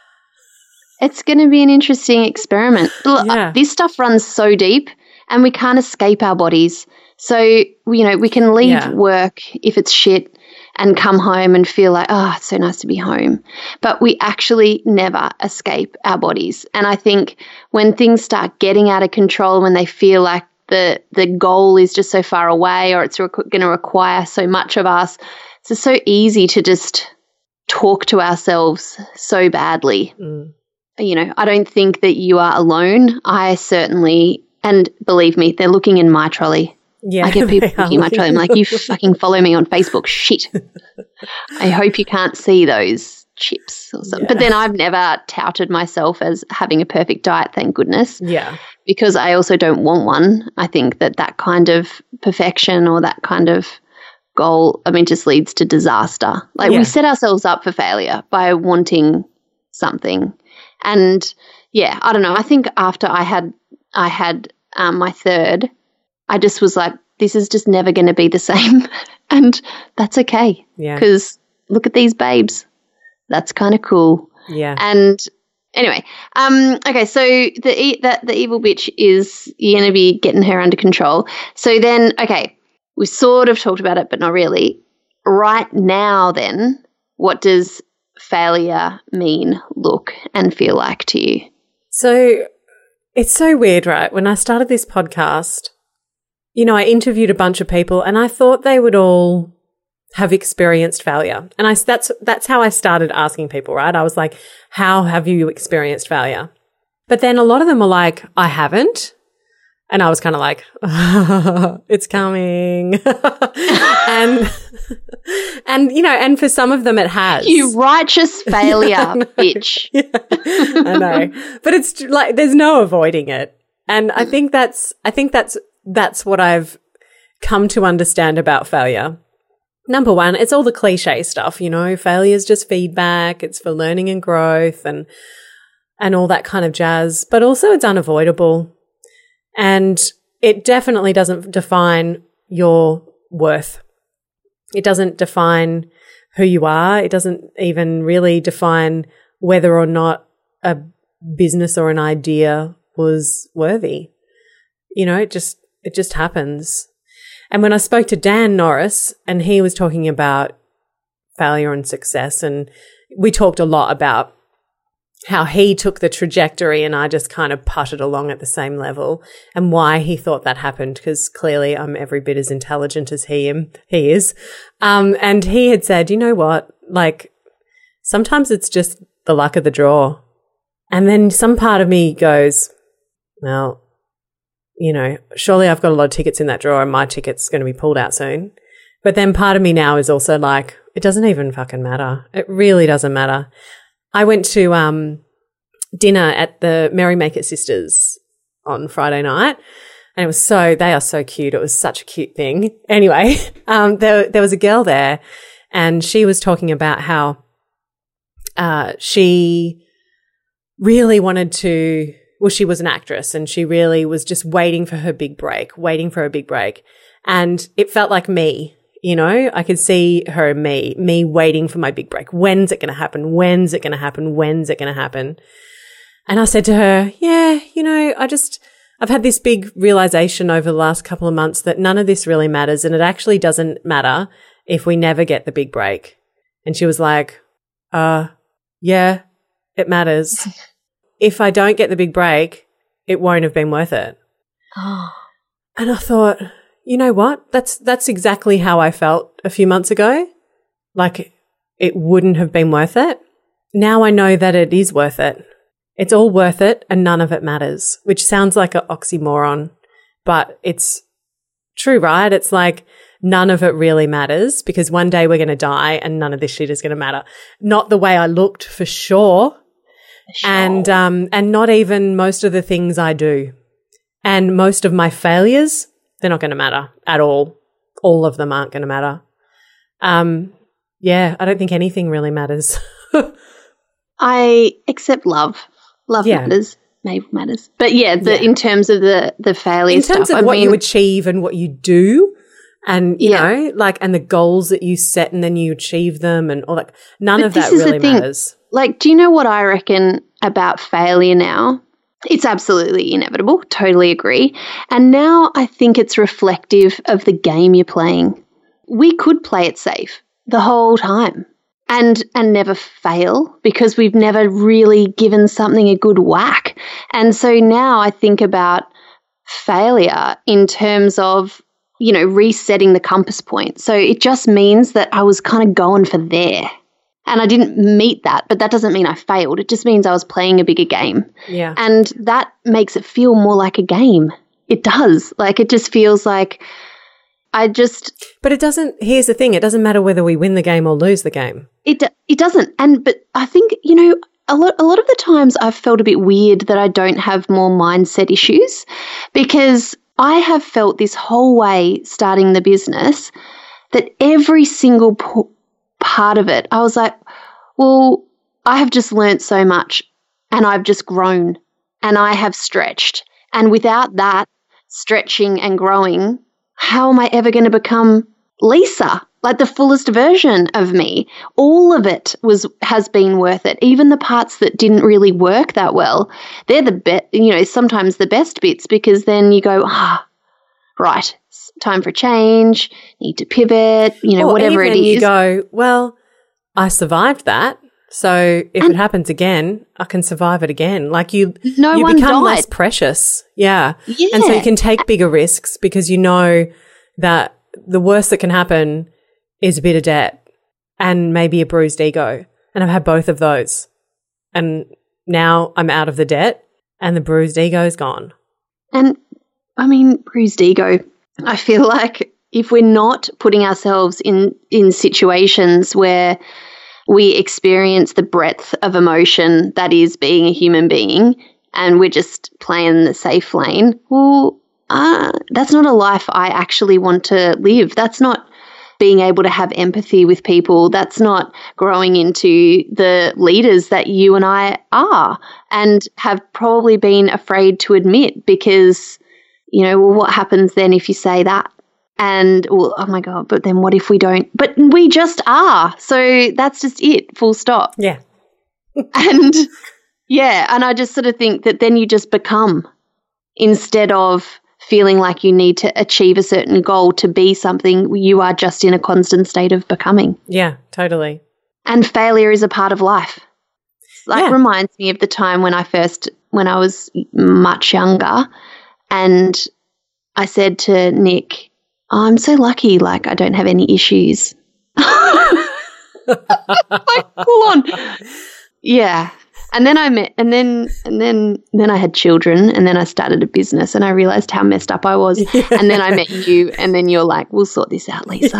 It's going to be an interesting experiment. Look, yeah. This stuff runs so deep and we can't escape our bodies. So, you know, we can leave yeah. work if it's shit and come home and feel like, oh, it's so nice to be home. But we actually never escape our bodies. And I think when things start getting out of control, when they feel like the, the goal is just so far away or it's rec- going to require so much of us, it's just so easy to just talk to ourselves so badly. Mm. You know, I don't think that you are alone. I certainly, and believe me, they're looking in my trolley. Yeah, I get people looking in my trolley. I'm like, you fucking follow me on Facebook. Shit. I hope you can't see those chips or something. Yeah. But then I've never touted myself as having a perfect diet, thank goodness. Yeah. Because I also don't want one. I think that that kind of perfection or that kind of goal, I mean, just leads to disaster. Like yeah. we set ourselves up for failure by wanting something. And yeah, I don't know. I think after I had I had um, my third, I just was like, this is just never going to be the same. And that's okay. Yeah. Because look at these babes. That's kind of cool. Yeah. And anyway, um, okay, so the e- that the evil bitch is, you're going to be getting her under control. So then, okay, we sort of talked about it, but not really. Right now then, what does failure mean, look, and feel like to you? So it's so weird, right? When I started this podcast, you know, I interviewed a bunch of people and I thought they would all have experienced failure. And I that's that's how I started asking people, right? I was like, how have you experienced failure? But then a lot of them were like, I haven't. And I was kind of like, it's coming. and, and, you know, and for some of them it has. You righteous failure, bitch. Yeah, I know. But it's like, there's no avoiding it. And I think that's, I think that's, that's what I've come to understand about failure. Number one, it's all the cliche stuff, you know, failure is just feedback. It's for learning and growth and, and all that kind of jazz. But also it's unavoidable. And it definitely doesn't define your worth. It doesn't define who you are. It doesn't even really define whether or not a business or an idea was worthy. You know, it just, it just happens. And when I spoke to Dan Norris and he was talking about failure and success, and we talked a lot about how he took the trajectory and I just kind of putted along at the same level, and why he thought that happened, because clearly I'm every bit as intelligent as he am, he is. Um, and he had said, you know what, like sometimes it's just the luck of the draw. And then some part of me goes, well, you know, surely I've got a lot of tickets in that drawer and my ticket's going to be pulled out soon. But then part of me now is also like, it doesn't even fucking matter. It really doesn't matter. I went to um, dinner at the Merrymaker Sisters on Friday night, and it was so, they are so cute. It was such a cute thing. Anyway, um, there, there was a girl there, and she was talking about how uh, she really wanted to, well, she was an actress and she really was just waiting for her big break, waiting for a big break. And it felt like me. You know, I could see her, me, me waiting for my big break. When's it going to happen? When's it going to happen? When's it going to happen? And I said to her, yeah, you know, I just, I've had this big realization over the last couple of months that none of this really matters, and it actually doesn't matter if we never get the big break. And she was like, uh, yeah, it matters. If I don't get the big break, it won't have been worth it. Oh. And I thought, you know what? That's that's exactly how I felt a few months ago. Like it wouldn't have been worth it. Now I know that it is worth it. It's all worth it and none of it matters, which sounds like an oxymoron, but it's true, right? It's like none of it really matters because one day we're going to die and none of this shit is going to matter. Not the way I looked for sure. Sure. And um and not even most of the things I do. And most of my failures, they're not going to matter at all. All of them aren't going to matter. Um, yeah, I don't think anything really matters. I accept love. Love yeah. matters. Maybe matters. But yeah, the, yeah, in terms of the, the failure in terms stuff, of I what mean, you achieve and what you do and, you yeah. know, like, and the goals that you set and then you achieve them and all that. None but of that this is really the thing. matters. Like, do you know what I reckon about failure now? It's absolutely inevitable. Totally agree. And now I think it's reflective of the game you're playing. We could play it safe the whole time and and never fail because we've never really given something a good whack. And so now I think about failure in terms of, you know, resetting the compass point. So it just means that I was kind of going for there. And I didn't meet that, but that doesn't mean I failed. It just means I was playing a bigger game. Yeah. And that makes it feel more like a game. It does. Like, it just feels like I just... But it doesn't, here's the thing, it doesn't matter whether we win the game or lose the game. It it doesn't. And, but I think, you know, a lot, a lot of the times I've felt a bit weird that I don't have more mindset issues because I have felt this whole way starting the business that every single po- part of it, I was like, well, I have just learnt so much and I've just grown and I have stretched. And without that stretching and growing, how am I ever going to become Lisa? Like the fullest version of me. All of it was has been worth it. Even the parts that didn't really work that well, they're the best, you know, sometimes the best bits, because then you go, ah, right, it's time for change, need to pivot, you know, or whatever even it is. You go, well, I survived that. So if and it happens again, I can survive it again. Like you, no you one become died. less precious. Yeah. yeah. And so you can take bigger risks because you know that the worst that can happen is a bit of debt and maybe a bruised ego. And I've had both of those. And now I'm out of the debt and the bruised ego is gone. And I mean, bruised ego, I feel like if we're not putting ourselves in, in situations where we experience the breadth of emotion that is being a human being and we're just playing the safe lane, well, uh, that's not a life I actually want to live. That's not being able to have empathy with people. That's not growing into the leaders that you and I are and have probably been afraid to admit because, you know, well, what happens then if you say that? And, well, oh, my God, but then what if we don't? But we just are. So that's just it, full stop. Yeah. and, yeah, and I just sort of think that then you just become instead of feeling like you need to achieve a certain goal to be something, you are just in a constant state of becoming. Yeah, totally. And failure is a part of life. Like yeah. reminds me of the time when I first, when I was much younger, and I said to Nick, oh, I'm so lucky, like I don't have any issues. Like, full on. Yeah. And then I met, and then, and then, then I had children, and then I started a business, and I realized how messed up I was. Yeah. And then I met you, and then you're like, "We'll sort this out, Lisa."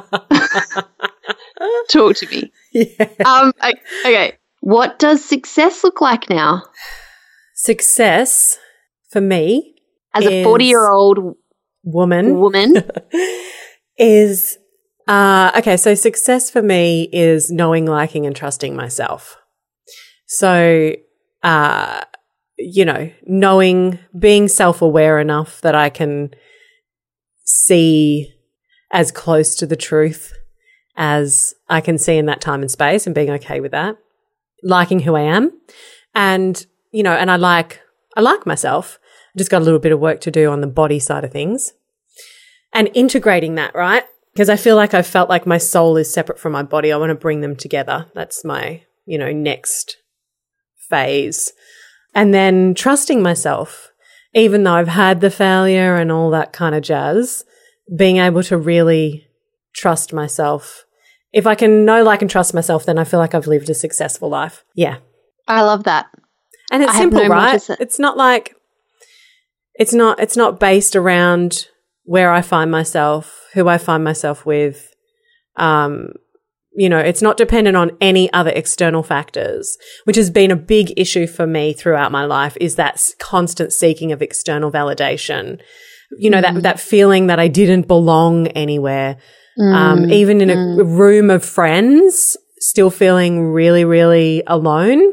Talk to me. Yeah. Um. Okay. What does success look like now? Success for me, as a forty-year-old woman, woman, is uh, okay. So success for me is knowing, liking, and trusting myself. So, uh, you know, knowing, being self-aware enough that I can see as close to the truth as I can see in that time and space and being okay with that, liking who I am. And, you know, and I like, I like myself. I just got a little bit of work to do on the body side of things and integrating that, right? Because I feel like I felt like my soul is separate from my body. I want to bring them together. That's my, you know, next phase. And then trusting myself, even though I've had the failure and all that kind of jazz, being able to really trust myself. If I can know, like, and trust myself, then I feel like I've lived a successful life. Yeah. I love that. And it's I simple, no right? It's not like, it's not, it's not based around where I find myself, who I find myself with, um, you know, it's not dependent on any other external factors, which has been a big issue for me throughout my life, is that constant seeking of external validation. You know, mm. that, that feeling that I didn't belong anywhere, mm. um, even in mm. a room of friends, still feeling really, really alone.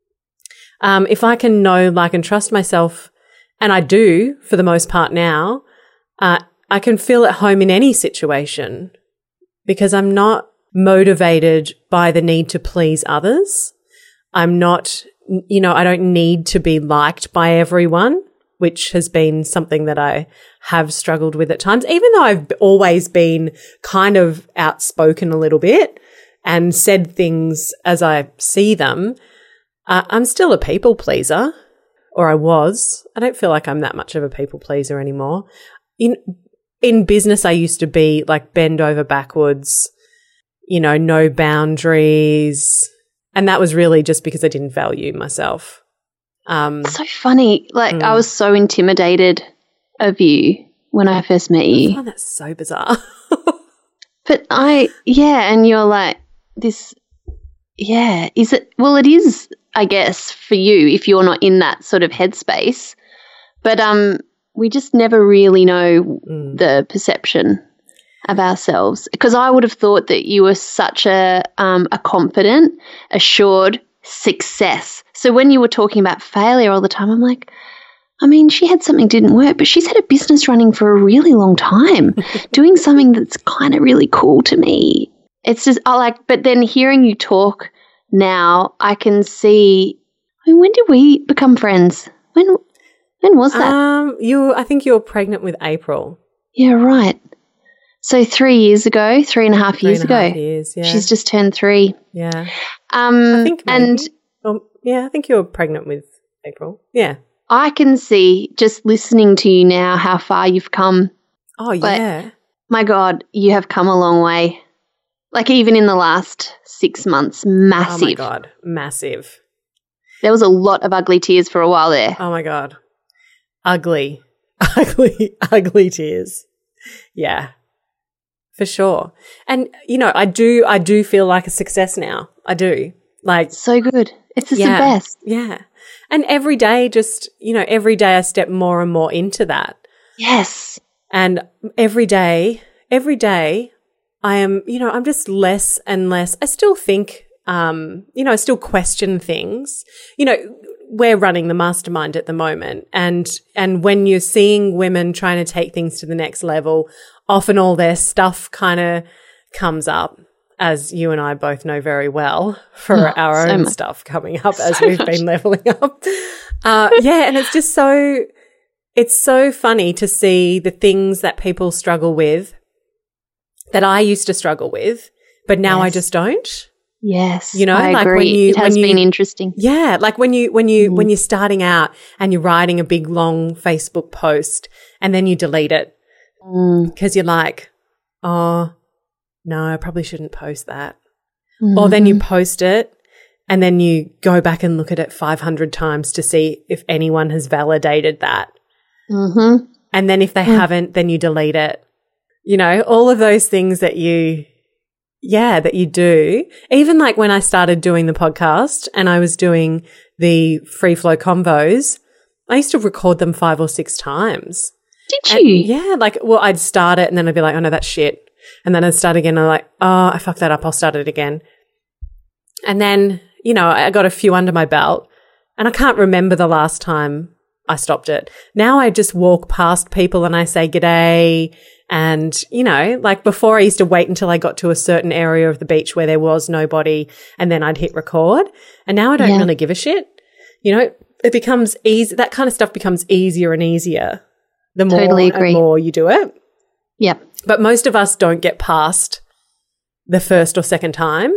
Um, if I can know, like, and trust myself, and I do for the most part now, uh, I can feel at home in any situation because I'm not motivated by the need to please others. I'm not, you know, I don't need to be liked by everyone, which has been something that I have struggled with at times, even though I've always been kind of outspoken a little bit and said things as I see them. Uh, I'm still a people pleaser, or I was. I don't feel like I'm that much of a people pleaser anymore. In, in business, I used to be like bend over backwards, you know, no boundaries. And that was really just because I didn't value myself. Um, so funny. Like mm. I was so intimidated of you when I first met you. I find that so bizarre. But I, yeah, and you're like this, yeah, is it, well, it is, I guess, for you if you're not in that sort of headspace. But um, we just never really know mm. the perception of ourselves, because I would have thought that you were such a um, a confident, assured success. So when you were talking about failure all the time, I'm like, I mean, she had something didn't work, but she's had a business running for a really long time, doing something that's kind of really cool to me. It's just, I like, but then hearing you talk now, I can see, I mean, when did we become friends? When, when was that? Um, you, I think you were pregnant with April. Yeah, right. So three years ago, three and a half Three years and a ago. half years, yeah. She's just turned three. Yeah. Um, I think maybe. and Um, yeah, I think you were pregnant with April. Yeah. I can see just listening to you now how far you've come. Oh, But- yeah. My God, you have come a long way. Like even in the last six months, massive. Oh, my God. Massive. There was a lot of ugly tears for a while there. Oh, my God. Ugly. Ugly, ugly tears. Yeah. For sure. And, you know, I do, I do feel like a success now. I do. Like, So good. It's just yeah, the best. Yeah. And every day, just, you know, every day I step more and more into that. Yes. And every day, every day I am, you know, I'm just less and less. I still think, um, you know, I still question things. You know, we're running the mastermind at the moment. And, and when you're seeing women trying to take things to the next level, often all their stuff kind of comes up, as you and I both know very well, for Oh, our so own much. stuff coming up as So we've much. been leveling up. Uh, yeah. And it's just so, it's so funny to see the things that people struggle with that I used to struggle with, but now I Yes. just don't. Yes. You know, I like when agree. you- it has when you- been interesting. Yeah, like when you when you Mm. when you're starting out and you're writing a big long Facebook post and then you delete it Mm. because you're like, oh no, I probably shouldn't post that. Or then you post it and then you go back and look at it five hundred times to see if anyone has validated that. Mm-hmm. And then if they Mm. haven't, then you delete it. You know, all of those things that you, yeah, that you do. Even like when I started doing the podcast and I was doing the free flow convos, I used to record them five or six times. Did And you? yeah, like, well, I'd start it and then I'd be like, oh no, that's shit. And then I'd start again and I'm like, oh, I fucked that up. I'll start it again. And then, you know, I got a few under my belt and I can't remember the last time I stopped it. Now I just walk past people and I say g'day. And, you know, like before I used to wait until I got to a certain area of the beach where there was nobody and then I'd hit record. And now I don't Yeah. really give a shit. You know, it becomes easy. That kind of stuff becomes easier and easier the more Totally and agree. more you do it. Yep. But most of us don't get past the first or second time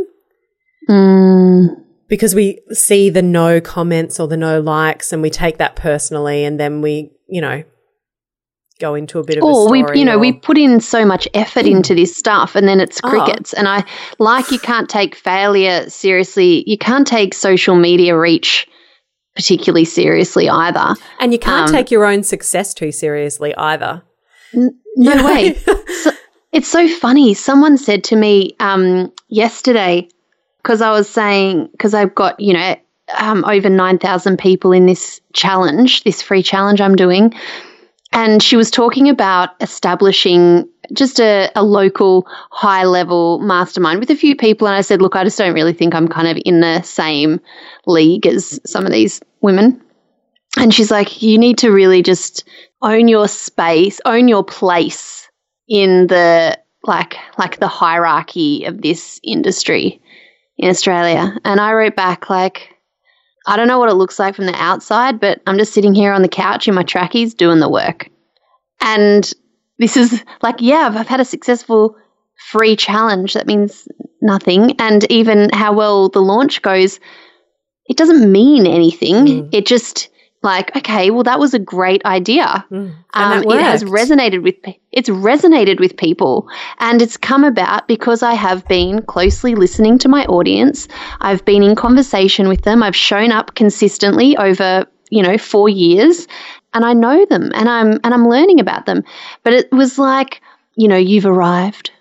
Mm. because we see the no comments or the no likes and we take that personally and then we, you know, go into a bit of a Or story. we, you know, or- we put in so much effort into this stuff, and then it's Oh. crickets. And I like you can't take failure seriously. You can't take social media reach particularly seriously either. and you can't um, take your own success too seriously either. No You know? way. So, it's so funny. Someone said to me um, yesterday, because I was saying, because I've got, you know, um, over nine thousand people in this challenge, this free challenge I'm doing. And she was talking about establishing just a, a local high level mastermind with a few people. And I said, look, I just don't really think I'm kind of in the same league as some of these women. And she's like, you need to really just own your space, own your place in the like like the hierarchy of this industry in Australia. And I wrote back like, I don't know what it looks like from the outside, but I'm just sitting here on the couch in my trackies doing the work. And this is like, yeah, I've, I've had a successful free challenge. That means nothing. And even how well the launch goes, it doesn't mean anything. Mm. It just like, okay, well, that was a great idea. Mm. And Um, that it has worked. resonated with pe- it's resonated with people, and it's come about because I have been closely listening to my audience. I've been in conversation with them. I've shown up consistently over, you know, four years, and I know them, and I'm and I'm learning about them. But it was like, you know, you've arrived,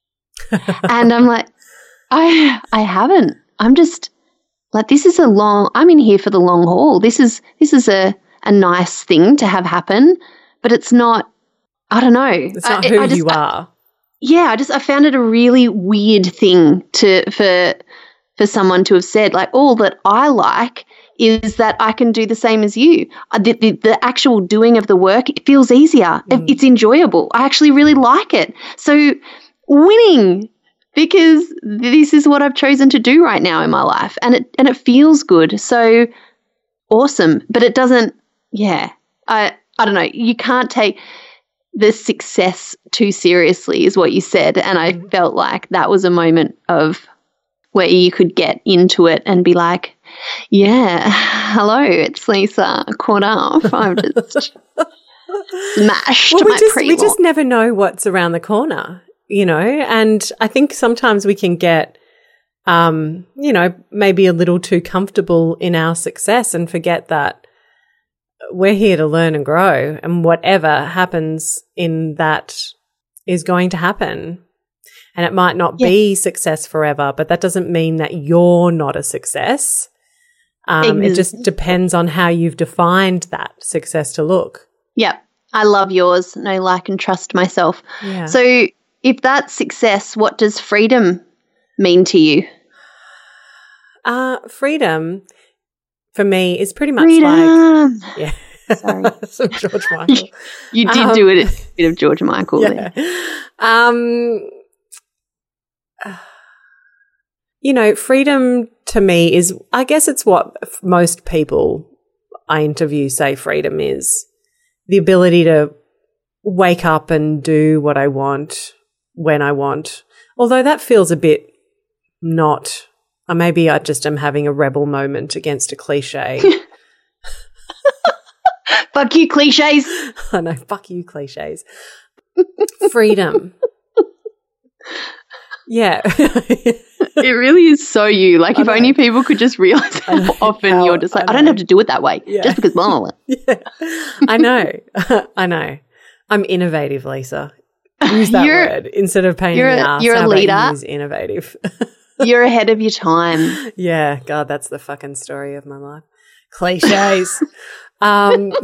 and I'm like, I I haven't. I'm just like, this is a long. I'm in here for the long haul. This is this is a a nice thing to have happen, but it's not, I don't know. It's not I, who I just, you are. yeah, I just, I found it a really weird thing to, for, for someone to have said, like, all that I like is that I can do the same as you. The, the, the actual doing of the work, it feels easier. Mm. It's enjoyable. I actually really like it. So winning, because this is what I've chosen to do right now in my life, and it and it feels good. So awesome. But it doesn't, yeah, I, I don't know. You can't take the success too seriously is what you said. And I mm. felt like that was a moment of where you could get into it and be like, yeah, hello, it's Lisa. Caught up. I've just smashed well, we my just, pre-launch. We just never know what's around the corner, you know, and I think sometimes we can get, um, you know, maybe a little too comfortable in our success and forget that we're here to learn and grow, and whatever happens in that is going to happen. And it might not yeah. be success forever, but that doesn't mean that you're not a success. Um, it just depends on how you've defined that success to look. Yep. I love yours. Know, like, and trust myself. Yeah. So if that's success, what does freedom mean to you? Uh, freedom for me is pretty much freedom. like, yeah. Sorry. Some George Michael. You did um, do it a bit of George Michael yeah. there. Um, you know, freedom to me is, I guess it's what most people I interview say freedom is. The ability to wake up and do what I want when I want. Although that feels a bit not, or maybe I just am having a rebel moment against a cliche. Fuck you, cliches. I know, fuck you, cliches. Freedom. Yeah. It really is so you. Like, if only people could just realize how often how, you're just like, I, I don't have to do it that way yeah. just because blah, blah, blah. Yeah. I know. I know. I'm innovative, Lisa. Use that you're, word instead of pain in the ass. You're How a leader. About you use innovative. You're ahead of your time. Yeah. God, that's the fucking story of my life. Cliches. um,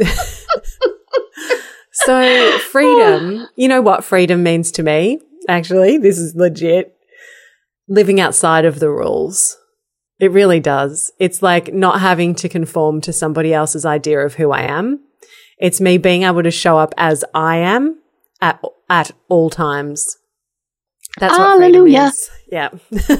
so freedom, you know what freedom means to me? Actually, this is legit. Living outside of the rules. It really does. It's like not having to conform to somebody else's idea of who I am. It's me being able to show up as I am at at all times. That's what freedom is. Yeah.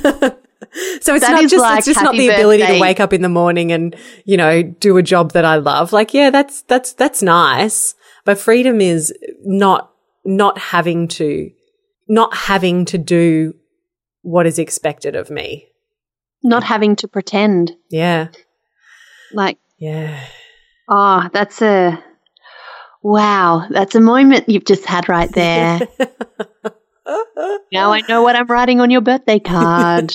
So it's that not just like it's just not the ability birthday. to wake up in the morning and, you know, do a job that I love. Like, yeah, that's that's that's nice. But freedom is not not having to not having to do what is expected of me. Not having to pretend. Yeah. Like, yeah. Oh, that's a, wow, that's a moment you've just had right there. Now I know what I'm writing on your birthday card.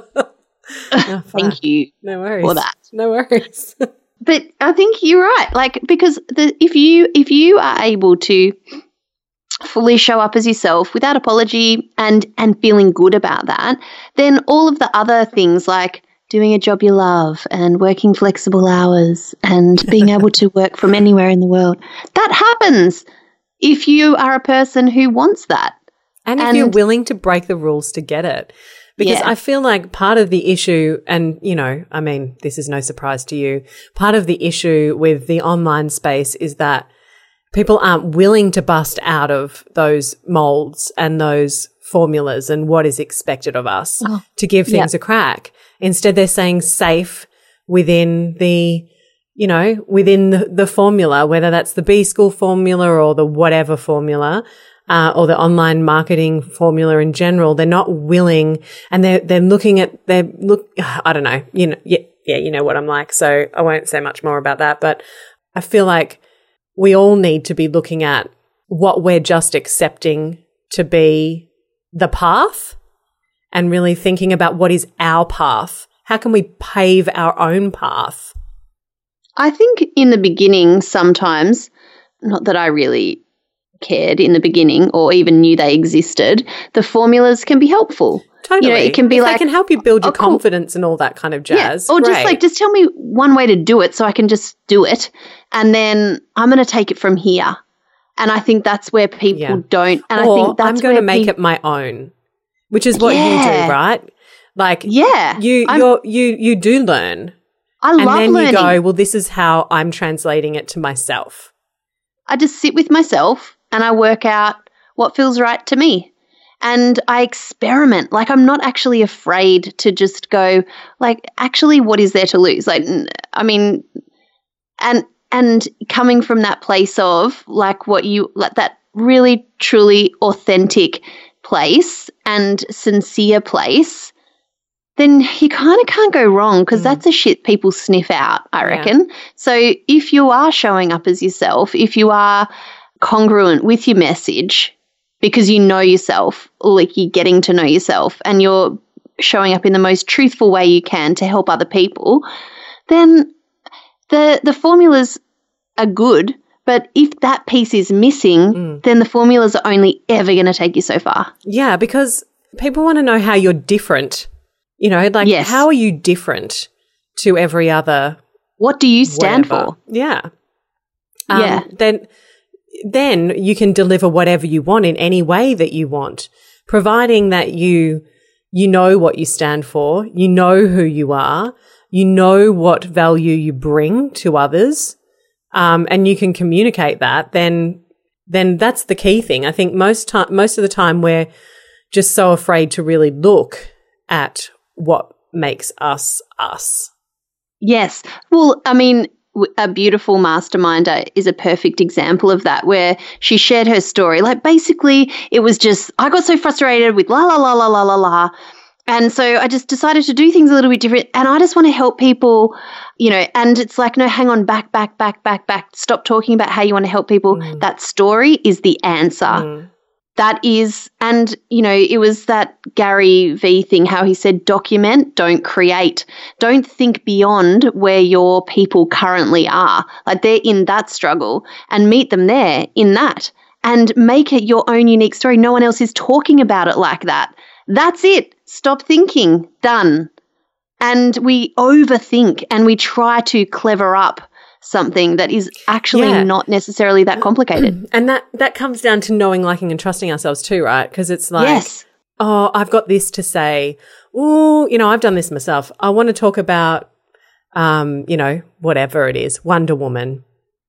Oh, thank you no worries. for that. No worries. But I think you're right. Like, because the, if you if you are able to fully show up as yourself without apology and and feeling good about that, then all of the other things like doing a job you love and working flexible hours and being able to work from anywhere in the world, that happens if you are a person who wants that. And if and, you're willing to break the rules to get it. Because yeah. I feel like part of the issue, and, you know, I mean, this is no surprise to you, part of the issue with the online space is that people aren't willing to bust out of those molds and those formulas and what is expected of us oh, to give things yeah. a crack. Instead, they're saying safe within the, you know, within the, the formula, whether that's the B School formula or the whatever formula. Uh, or the online marketing formula in general, they're not willing, and they're they're looking at they look. I don't know, you know, yeah, yeah, you know what I'm like. So I won't say much more about that. But I feel like we all need to be looking at what we're just accepting to be the path, and really thinking about what is our path. How can we pave our own path? I think in the beginning, sometimes, not that I really cared in the beginning or even knew they existed, the formulas can be helpful. Totally. You know, it can be if like, they can help you build your oh, cool. confidence and all that kind of jazz. Yeah. Or great. just like, just tell me one way to do it so I can just do it, and then I'm going to take it from here. And I think that's where people yeah. don't. And or I think that's I'm going where to make pe- it my own, which is what yeah. you do, right? Like, yeah, you I'm, you're, you you do learn. I and love then learning. you go, well, this is how I'm translating it to myself. I just sit with myself and I work out what feels right to me. And I experiment. Like, I'm not actually afraid to just go, like, actually, what is there to lose? Like, I mean, and and coming from that place of, like, what you, like, that really, truly authentic place and sincere place, then you kind of can't go wrong, because mm. that's a shit people sniff out, I reckon. Yeah. So if you are showing up as yourself, if you are congruent with your message, because you know yourself, like you're getting to know yourself and you're showing up in the most truthful way you can to help other people, then the the formulas are good. But if that piece is missing, mm. then the formulas are only ever going to take you so far. Yeah, because people want to know how you're different. You know, like, yes. how are you different to every other? What do you stand whatever? for? Yeah. Um, yeah. Then, then you can deliver whatever you want in any way that you want, providing that you you know what you stand for, you know who you are, you know what value you bring to others, um, and you can communicate that. Then, then that's the key thing. I think most time, most of the time, we're just so afraid to really look at what makes us us. Yes. Well, I mean, a beautiful masterminder is a perfect example of that, where she shared her story. Like, basically, it was just, I got so frustrated with la, la, la, la, la, la, la. And so I just decided to do things a little bit different. And I just want to help people, you know, and it's like, no, hang on, back, back, back, back, back. Stop talking about how you want to help people. Mm. That story is the answer. Mm. That is, and, you know, it was that Gary Vee thing, how he said, document, don't create. Don't think beyond where your people currently are. Like, they're in that struggle, and meet them there in that, and make it your own unique story. No one else is talking about it like that. That's it. Stop thinking. Done. And we overthink and we try to clever up something that is actually yeah. not necessarily that complicated. And that, that comes down to knowing, liking and trusting ourselves too, right? Because it's like, yes. oh, I've got this to say. Oh, you know, I've done this myself. I want to talk about, um, you know, whatever it is, Wonder Woman.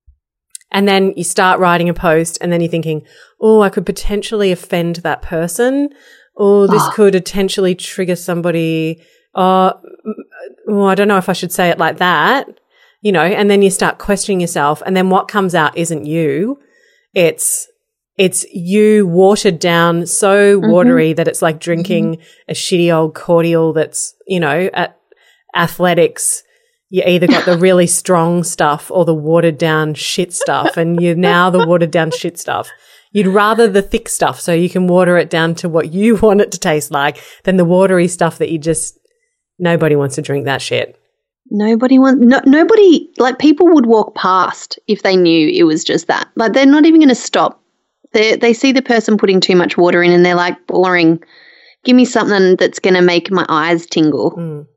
And then you start writing a post and then you're thinking, oh, I could potentially offend that person. Oh, this oh. could potentially trigger somebody. Oh, oh, I don't know if I should say it like that. You know, and then you start questioning yourself, and then what comes out isn't you. It's it's you watered down, so mm-hmm. watery that it's like drinking mm-hmm. a shitty old cordial that's, you know, at athletics. You either got the really strong stuff or the watered down shit stuff, and you're now the watered down shit stuff. You'd rather the thick stuff so you can water it down to what you want it to taste like than the watery stuff that you just – nobody wants to drink that shit. Nobody wants, no, nobody, like, people would walk past if they knew it was just that. Like, they're not even going to stop. They they see the person putting too much water in and they're like, boring. Give me something that's going to make my eyes tingle. Mm.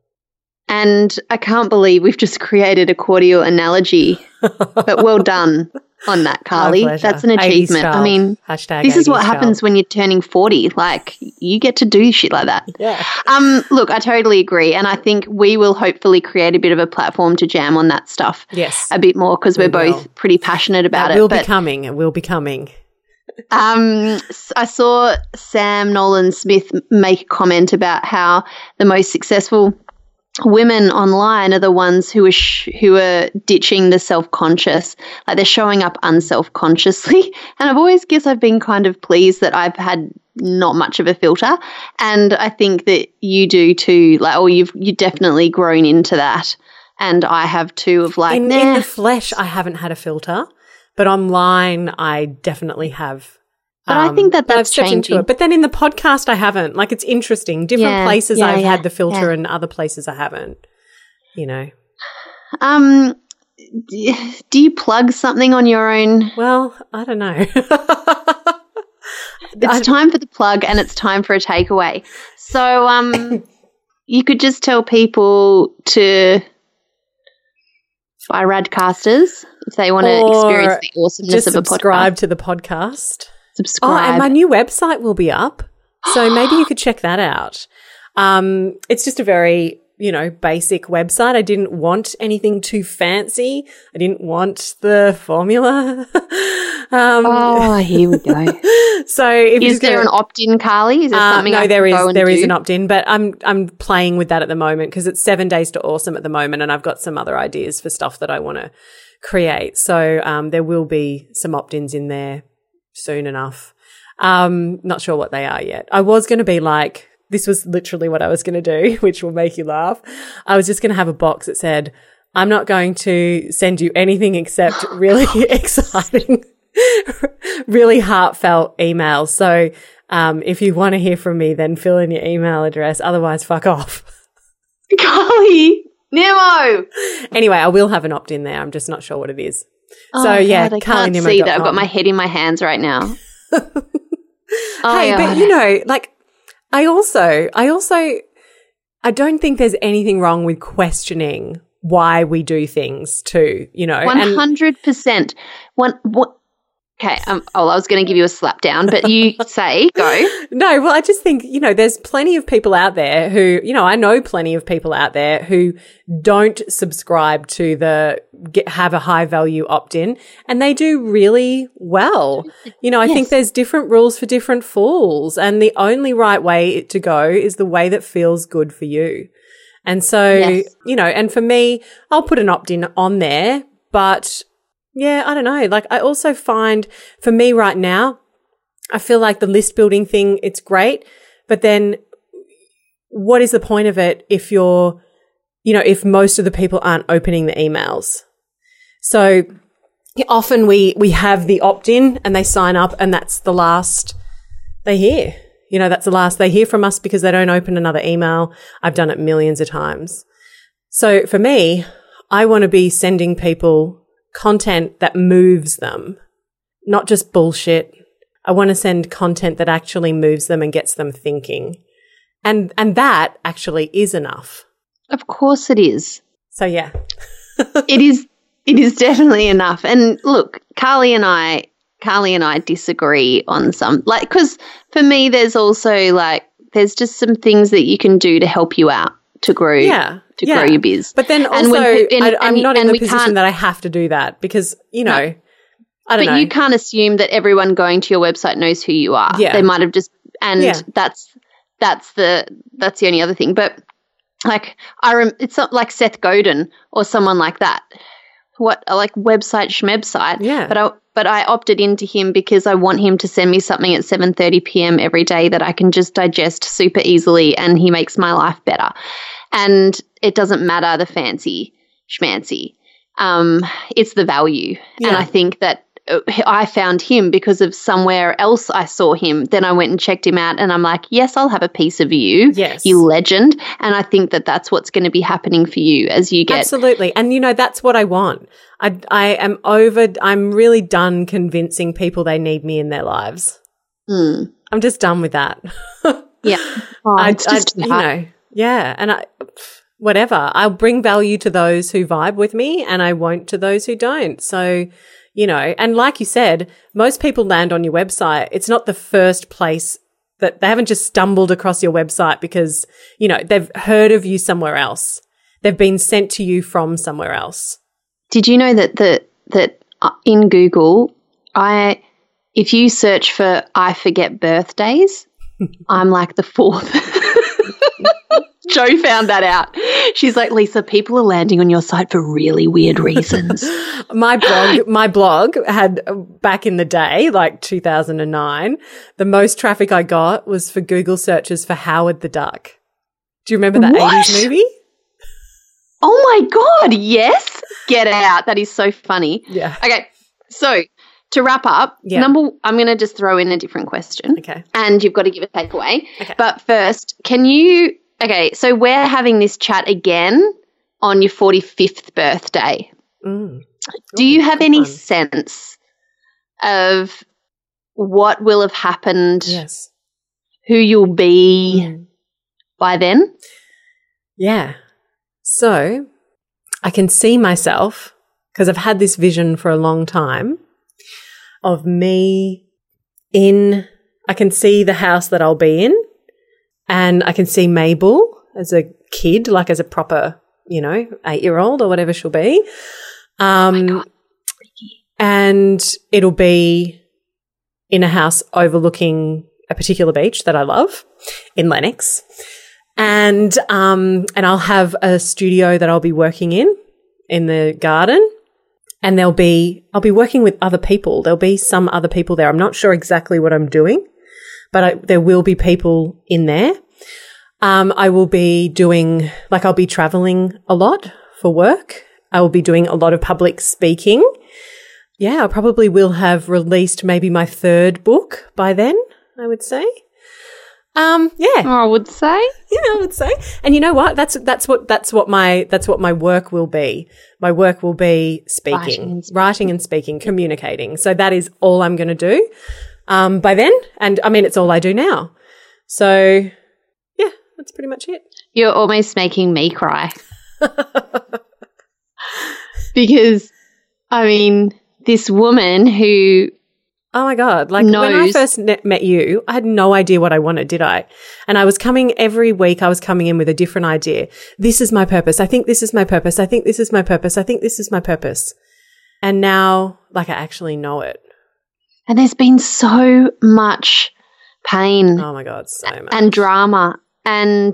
And I can't believe we've just created a cordial analogy, but well done on that, Carly. That's an achievement. I mean, Hashtag this is what happens when you're turning forty. Like, you get to do shit like that. Yeah. Um. Look, I totally agree. And I think we will hopefully create a bit of a platform to jam on that stuff. Yes. A bit more, because we we're will. both pretty passionate about that it. will be coming. It will be coming. Um, I saw Sam Nolan-Smith make a comment about how the most successful women online are the ones who are sh- who are ditching the self-conscious, like they're showing up unself-consciously. And I've always guess I've been kind of pleased that I've had not much of a filter, and I think that you do too. Like, oh, you've you definitely grown into that, and I have too. Of like, in, nah. in the flesh, I haven't had a filter, but online, I definitely have. But um, I think that that's changing. It. But then in the podcast, I haven't. Like, it's interesting. Different yeah, places yeah, I've yeah, had the filter yeah. and other places I haven't, you know. Um, do you plug something on your own? Well, I don't know. It's I, time for the plug and it's time for a takeaway. So um, you could just tell people to buy Radcasters if they want to experience the awesomeness just of a podcast. Subscribe to the podcast. Subscribe. Oh, and my new website will be up, so maybe you could check that out. Um, it's just a very you know, basic website. I didn't want anything too fancy. I didn't want the formula. um, oh, here we go. So, if is there gonna, an opt-in, Carly? Is there uh, something? No, I there can is. go and There do? is an opt-in, but I'm I'm playing with that at the moment because it's seven days to awesome at the moment, and I've got some other ideas for stuff that I want to create. So, um, there will be some opt-ins in there soon enough. Um, not sure what they are yet. I was going to be like. This was literally what I was going to do, which will make you laugh. I was just going to have a box that said, I'm not going to send you anything except really exciting, really heartfelt emails. So um, if you want to hear from me, then fill in your email address. Otherwise, fuck off. Golly, Nemo. Anyway, I will have an opt-in there. I'm just not sure what it is. Oh, so, yeah, God, I Carly can't Nimmo see dot that. I've got com. my head in my hands right now. oh, Hey, but God. you know, like, I also, I also, I don't think there's anything wrong with questioning why we do things too, you know. One hundred percent. One, what? Okay. Um, oh, I was going to give you a slap down, but you say go. No, well, I just think, you know, there's plenty of people out there who, you know, I know plenty of people out there who don't subscribe to the get, have a high value opt-in, and they do really well. You know, I Yes. think there's different rules for different fools, and the only right way to go is the way that feels good for you. And so, Yes. you know, and for me, I'll put an opt-in on there, but yeah, I don't know. Like, I also find for me right now, I feel like the list building thing, it's great, but then what is the point of it if you're, you know, if most of the people aren't opening the emails? So often we, we have the opt-in and they sign up and that's the last they hear. You know, that's the last they hear from us because they don't open another email. I've done it millions of times. So for me, I want to be sending people content that moves them, not just bullshit. I want to send content that actually moves them and gets them thinking. And and that actually is enough. Of course it is. So yeah. it is it is definitely enough. And look, Carly and I Carly and I disagree on some, like, because for me there's also like there's just some things that you can do to help you out to grow yeah, to yeah. grow your biz. But then also and when, and, I, I'm and, not in and the we position can't- that I have to do that because, you know, No. I don't but know. you can't assume that everyone going to your website knows who you are. Yeah. They might have just, and Yeah. that's that's the that's the only other thing. But like I, rem, it's not like Seth Godin or someone like that. What like website schmebsite. Yeah. But I but I opted into him because I want him to send me something at seven thirty p.m. every day that I can just digest super easily, and he makes my life better. And it doesn't matter the fancy schmancy. Um, it's the value. Yeah. And I think that I found him because of somewhere else I saw him. Then I went and checked him out and I'm like, yes, I'll have a piece of you, Yes. you legend. And I think that that's what's going to be happening for you as you get. Absolutely. And, you know, that's what I want. I, I am over, I'm really done convincing people they need me in their lives. Mm. I'm just done with that. Yeah. Oh, I, it's just I, you hard. know, yeah. And I, whatever, I'll bring value to those who vibe with me and I won't to those who don't. So, you know, and like you said, most people land on your website. It's not the first place that they haven't just stumbled across your website because, you know, they've heard of you somewhere else. They've been sent to you from somewhere else. Did you know that the that uh, in Google, I if you search for I forget birthdays, I'm like the fourth. Jo found that out. She's like, Lisa, people are landing on your site for really weird reasons. My blog, my blog had uh, back in the day, like two thousand nine, the most traffic I got was for Google searches for Howard the Duck. Do you remember that What? eighties movie? Oh my God, yes. Get out. That is so funny. Yeah. Okay, so to wrap up, Yeah. number I'm going to just throw in a different question. Okay. And you've got to give a takeaway. Okay. But first, can you – okay, so we're having this chat again on your forty-fifth birthday. Mm. Do you have any one. sense of what will have happened, Yes. who you'll be Mm. by then? Yeah. So I can see myself, because I've had this vision for a long time, of me in, I can see the house that I'll be in, and I can see Mabel as a kid, like as a proper, you know, eight-year-old or whatever she'll be. Um, oh my God. And it'll be in a house overlooking a particular beach that I love in Lennox. And um, and I'll have a studio that I'll be working in, in the garden. And there'll be, I'll be working with other people. There'll be some other people there. I'm not sure exactly what I'm doing, but I, there will be people in there. Um, I will be doing, like I'll be traveling a lot for work. I will be doing a lot of public speaking. Yeah, I probably will have released maybe my third book by then, I would say. Um, yeah. I would say. Yeah, I would say. And you know what? That's that's what that's what my that's what my work will be. My work will be speaking, Writing and speaking, writing and speaking, communicating. So that is all I'm going to do um, by then. And I mean, it's all I do now. So yeah, that's pretty much it. You're almost making me cry. Because, I mean, this woman who oh my God. Like knows. when I first ne- met you, I had no idea what I wanted, did I? And I was coming every week, I was coming in with a different idea. This is my purpose. I think this is my purpose. I think this is my purpose. I think this is my purpose. And now, like, I actually know it. And there's been so much pain. Oh my God, so much. And drama and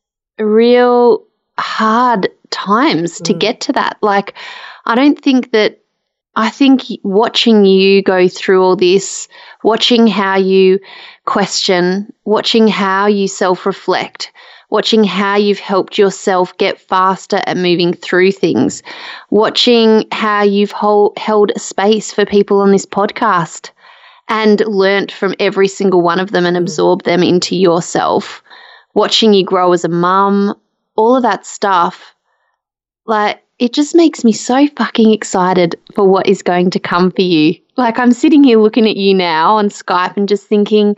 real hard times mm. to get to that. Like, I don't think that I think watching you go through all this, watching how you question, watching how you self-reflect, watching how you've helped yourself get faster at moving through things, watching how you've hold, held a space for people on this podcast and learnt from every single one of them and absorbed them into yourself, watching you grow as a mum, all of that stuff, like, it just makes me so fucking excited for what is going to come for you. Like, I'm sitting here looking at you now on Skype and just thinking,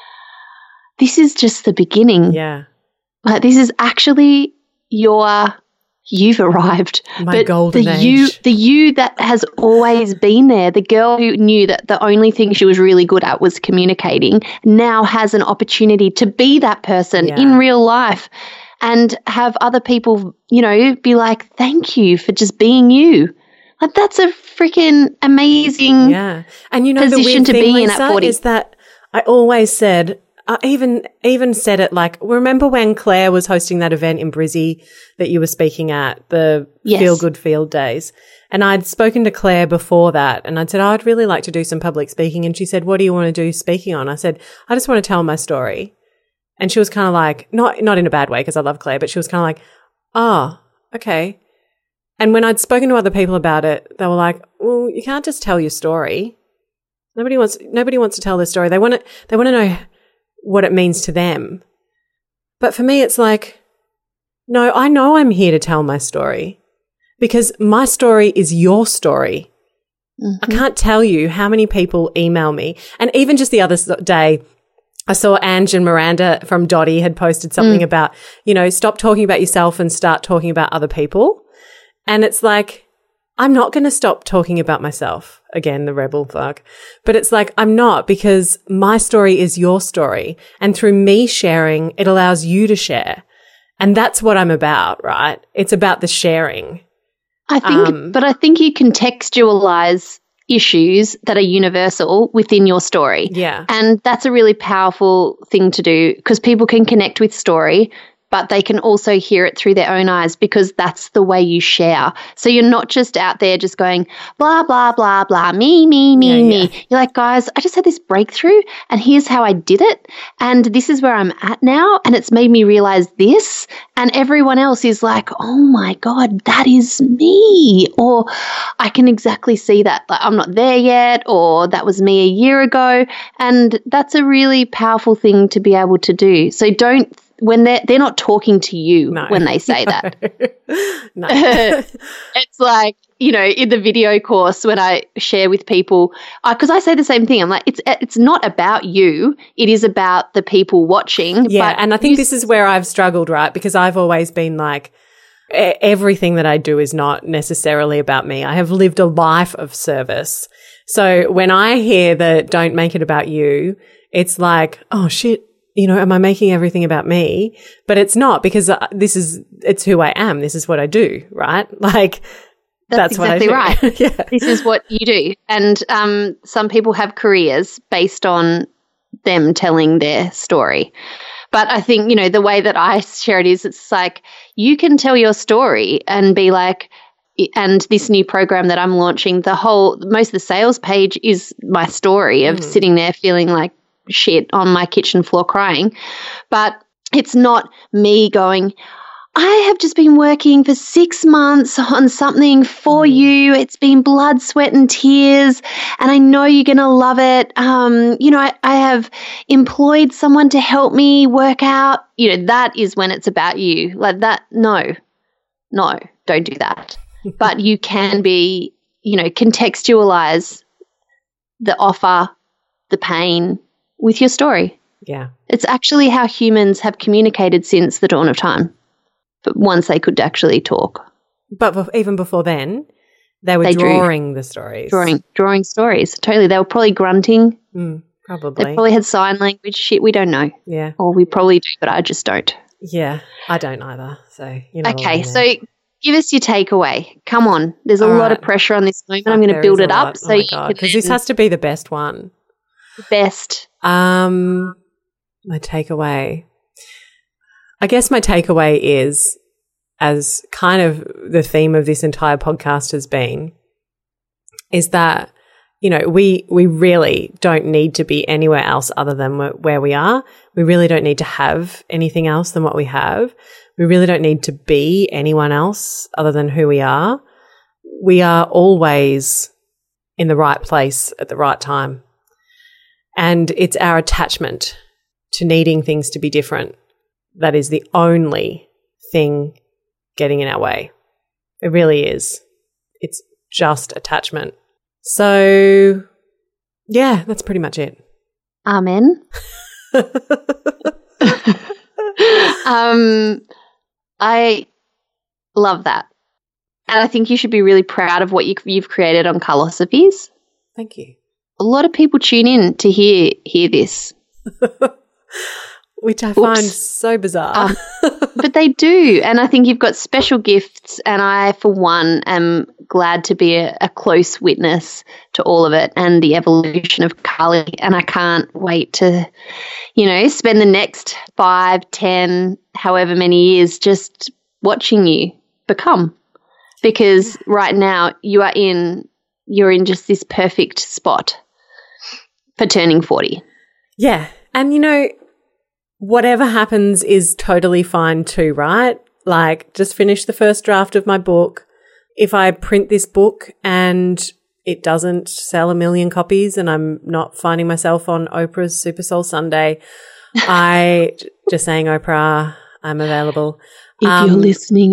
this is just the beginning. Yeah. Like, this is actually your, you've arrived. My but golden the age. You, the you that has always been there, the girl who knew that the only thing she was really good at was communicating, now has an opportunity to be that person Yeah. in real life. And have other people, you know, be like, thank you for just being you. Like, that's a freaking amazing yeah. And you know, the position weird to thing, be in Lisa, at forty. is that I always said, I even even said it like, remember when Claire was hosting that event in Brizzy that you were speaking at, the Yes. Feel Good Field Days? And I'd spoken to Claire before that and I'd said, oh, I'd really like to do some public speaking. And she said, what do you want to do speaking on? I said, I just want to tell my story. And she was kind of like, not not in a bad way because I love Claire, but she was kind of like, oh, okay. And when I'd spoken to other people about it, they were like, well, you can't just tell your story. Nobody wants nobody wants to tell their story. They want to they want to know what it means to them. But for me, it's like, no, I know I'm here to tell my story because my story is your story. Mm-hmm. I can't tell you how many people email me. And even just the other day, I saw Ange and Miranda from Dottie had posted something mm. about, you know, stop talking about yourself and start talking about other people. And it's like, I'm not going to stop talking about myself. Again, the rebel fuck. But it's like, I'm not, because my story is your story. And through me sharing, it allows you to share. And that's what I'm about, right? It's about the sharing. I think, um, but I think you contextualize issues that are universal within your story. Yeah. And that's a really powerful thing to do because people can connect with story, but they can also hear it through their own eyes because that's the way you share. So you're not just out there just going, blah, blah, blah, blah, me, me, me, yeah, me. Yeah. You're like, guys, I just had this breakthrough and here's how I did it. And this is where I'm at now. And it's made me realize this. And everyone else is like, oh my God, that is me. Or I can exactly see that. Like, I'm not there yet, or that was me a year ago. And that's a really powerful thing to be able to do. So don't When they're they're not talking to you no. when they say no. that. No. It's like, you know, in the video course when I share with people, because I, I say the same thing. I'm like, it's it's not about you. It is about the people watching. Yeah, but and I think this is where I've struggled, right? Because I've always been like, everything that I do is not necessarily about me. I have lived a life of service. So when I hear the don't make it about you, it's like, oh shit. you know, am I making everything about me? But it's not, because uh, this is, it's who I am. This is what I do, right? Like, that's, that's exactly what I do. right. Yeah. This is what you do. And um, some people have careers based on them telling their story. But I think, you know, the way that I share it is, it's like you can tell your story and be like, and this new program that I'm launching, the whole, most of the sales page is my story of mm. sitting there feeling like shit on my kitchen floor crying. But it's not me going, I have just been working for six months on something for mm. you. It's been blood, sweat, and tears, and I know you're going to love it. Um, you know, I, I have employed someone to help me work out. You know, that is when it's about you. Like that, no, no, don't do that. But you can be, you know, contextualize the offer, the pain with your story. Yeah. It's actually how humans have communicated since the dawn of time, but once they could actually talk. But even before then, they were they drawing drew, the stories. Drawing drawing stories. Totally. They were probably grunting. Mm, probably. They probably had sign language. Shit, we don't know. Yeah. Or we probably do, but I just don't. Yeah, I don't either. So, you know. Okay, so give us your takeaway. Come on. There's a All lot right. of pressure on this moment. Fuck, I'm going to build it up. Lot. So oh you God, can because this has to be the best one. Best. Um, my takeaway. I guess my takeaway is, as kind of the theme of this entire podcast has been, is that, you know, we we really don't need to be anywhere else other than where we are. We really don't need to have anything else than what we have. We really don't need to be anyone else other than who we are. We are always in the right place at the right time. And it's our attachment to needing things to be different that is the only thing getting in our way. It really is. It's just attachment. So, yeah, that's pretty much it. Amen. um, I love that. And I think you should be really proud of what you, you've created on Carlosophies. Thank you. A lot of people tune in to hear hear this. Which I Oops. find so bizarre. Um, but they do. And I think you've got special gifts. And I, for one, am glad to be a, a close witness to all of it and the evolution of Carly. And I can't wait to, you know, spend the next five, ten, however many years just watching you become. Because right now you are in, you're in just this perfect spot for turning forty. Yeah. And, you know, whatever happens is totally fine too, right? Like, just finish the first draft of my book. If I print this book and it doesn't sell a million copies and I'm not finding myself on Oprah's Super Soul Sunday, I, just saying, Oprah, I'm available. If um, you're listening,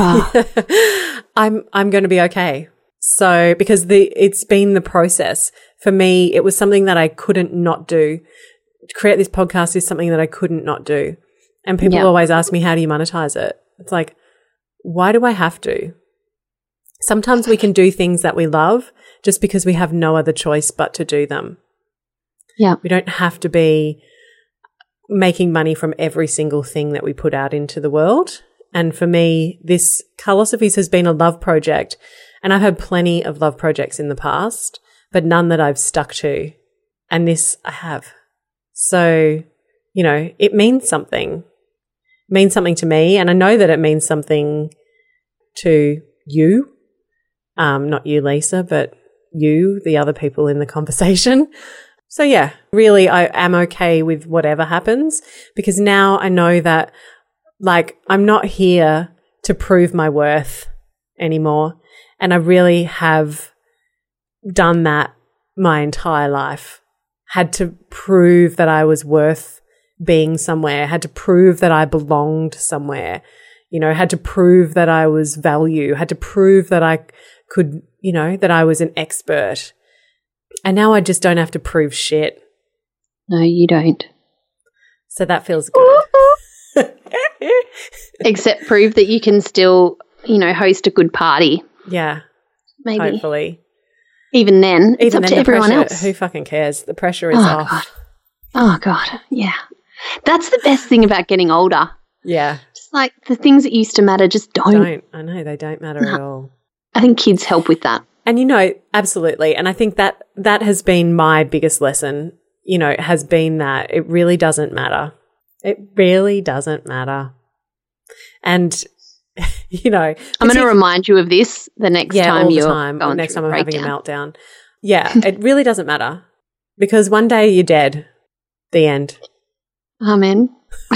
Oprah. I'm I'm going to be okay. So, because the it's been the process. For me, it was something that I couldn't not do. To create this podcast is something that I couldn't not do. And people Yep. always ask me, how do you monetize it? It's like, why do I have to? Sometimes we can do things that we love just because we have no other choice but to do them. Yeah. We don't have to be making money from every single thing that we put out into the world. And for me, this Carlosophies has been a love project. And I've had plenty of love projects in the past, but none that I've stuck to. And this I have. So, you know, it means something. It means something to me. And I know that it means something to you. Um, not you, Lisa, but you, the other people in the conversation. So, yeah, really, I am okay with whatever happens because now I know that, like, I'm not here to prove my worth anymore. And I really have done that my entire life. Had to prove that I was worth being somewhere, had to prove that I belonged somewhere, you know, had to prove that I was value, had to prove that I could, you know, that I was an expert. And now I just don't have to prove shit. No, you don't. So that feels good. Except prove that you can still, you know, host a good party. Yeah. Maybe. Hopefully. Even then, it's Even up then to everyone pressure, else. Who fucking cares? The pressure is oh, off. God. Oh, God. Yeah. That's the best thing about getting older. Yeah. Just like the things that used to matter just don't. Don't. I know, they don't matter no. at all. I think kids help with that. And, you know, absolutely. And I think that that has been my biggest lesson, you know, has been that it really doesn't matter. It really doesn't matter. And, you know. I'm going to remind you of this the next yeah, time all the you're time. going next time I'm having a meltdown. Yeah, it really doesn't matter because one day you're dead. The end. Amen.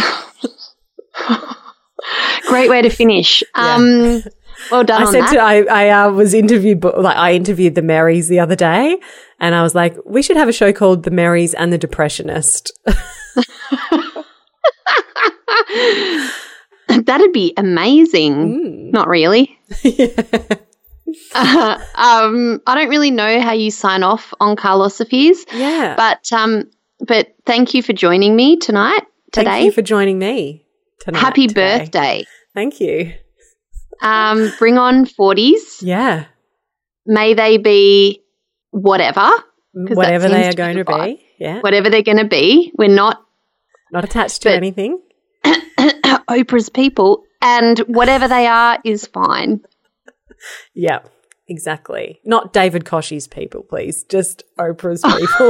Great way to finish. Yeah. Um, well done I on said that. To, I, I uh, was interviewed, like I interviewed the Marys the other day, and I was like, we should have a show called The Marys and the Depressionist. That'd be amazing. Mm. Not really. Yeah. Uh, um, I don't really know how you sign off on Carlosophies. Yeah. But um, but thank you for joining me tonight. Today. Thank you for joining me tonight. Happy today. birthday. Thank you. Um, bring on forties. Yeah. May they be whatever. Whatever they are going to be. Yeah. Whatever they're going to be. We're not. Not attached to anything. Oprah's people. And whatever they are is fine. Yeah, exactly. Not David Kochie's people, please. Just Oprah's people.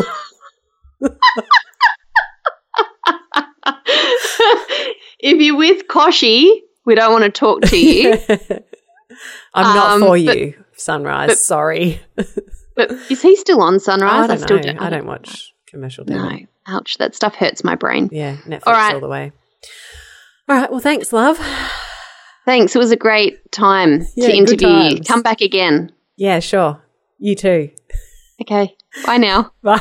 If you're with Kochie, we don't want to talk to you. I'm not um, for but, you, Sunrise. But, sorry. But is he still on Sunrise? I, don't I still know. don't. I don't watch commercial T V. No, ouch. That stuff hurts my brain. Yeah, Netflix all, right. all the way. All right. Well, thanks, love. Thanks. It was a great time yeah, to interview you. Come back again. Yeah, sure. You too. Okay. Bye now. Bye.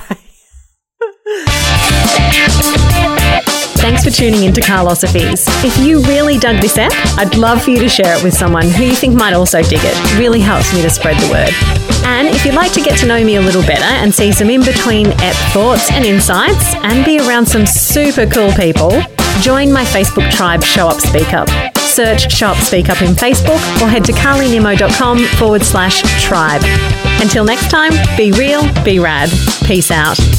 Thanks for tuning into Carlosophies. If you really dug this ep, I'd love for you to share it with someone who you think might also dig it. It really helps me to spread the word. And if you'd like to get to know me a little better and see some in-between ep thoughts and insights and be around some super cool people, join my Facebook tribe, Show Up Speak Up. Search Show Up Speak Up in Facebook or head to carlynimmo.com forward slash tribe. Until next time, be real, be rad. Peace out.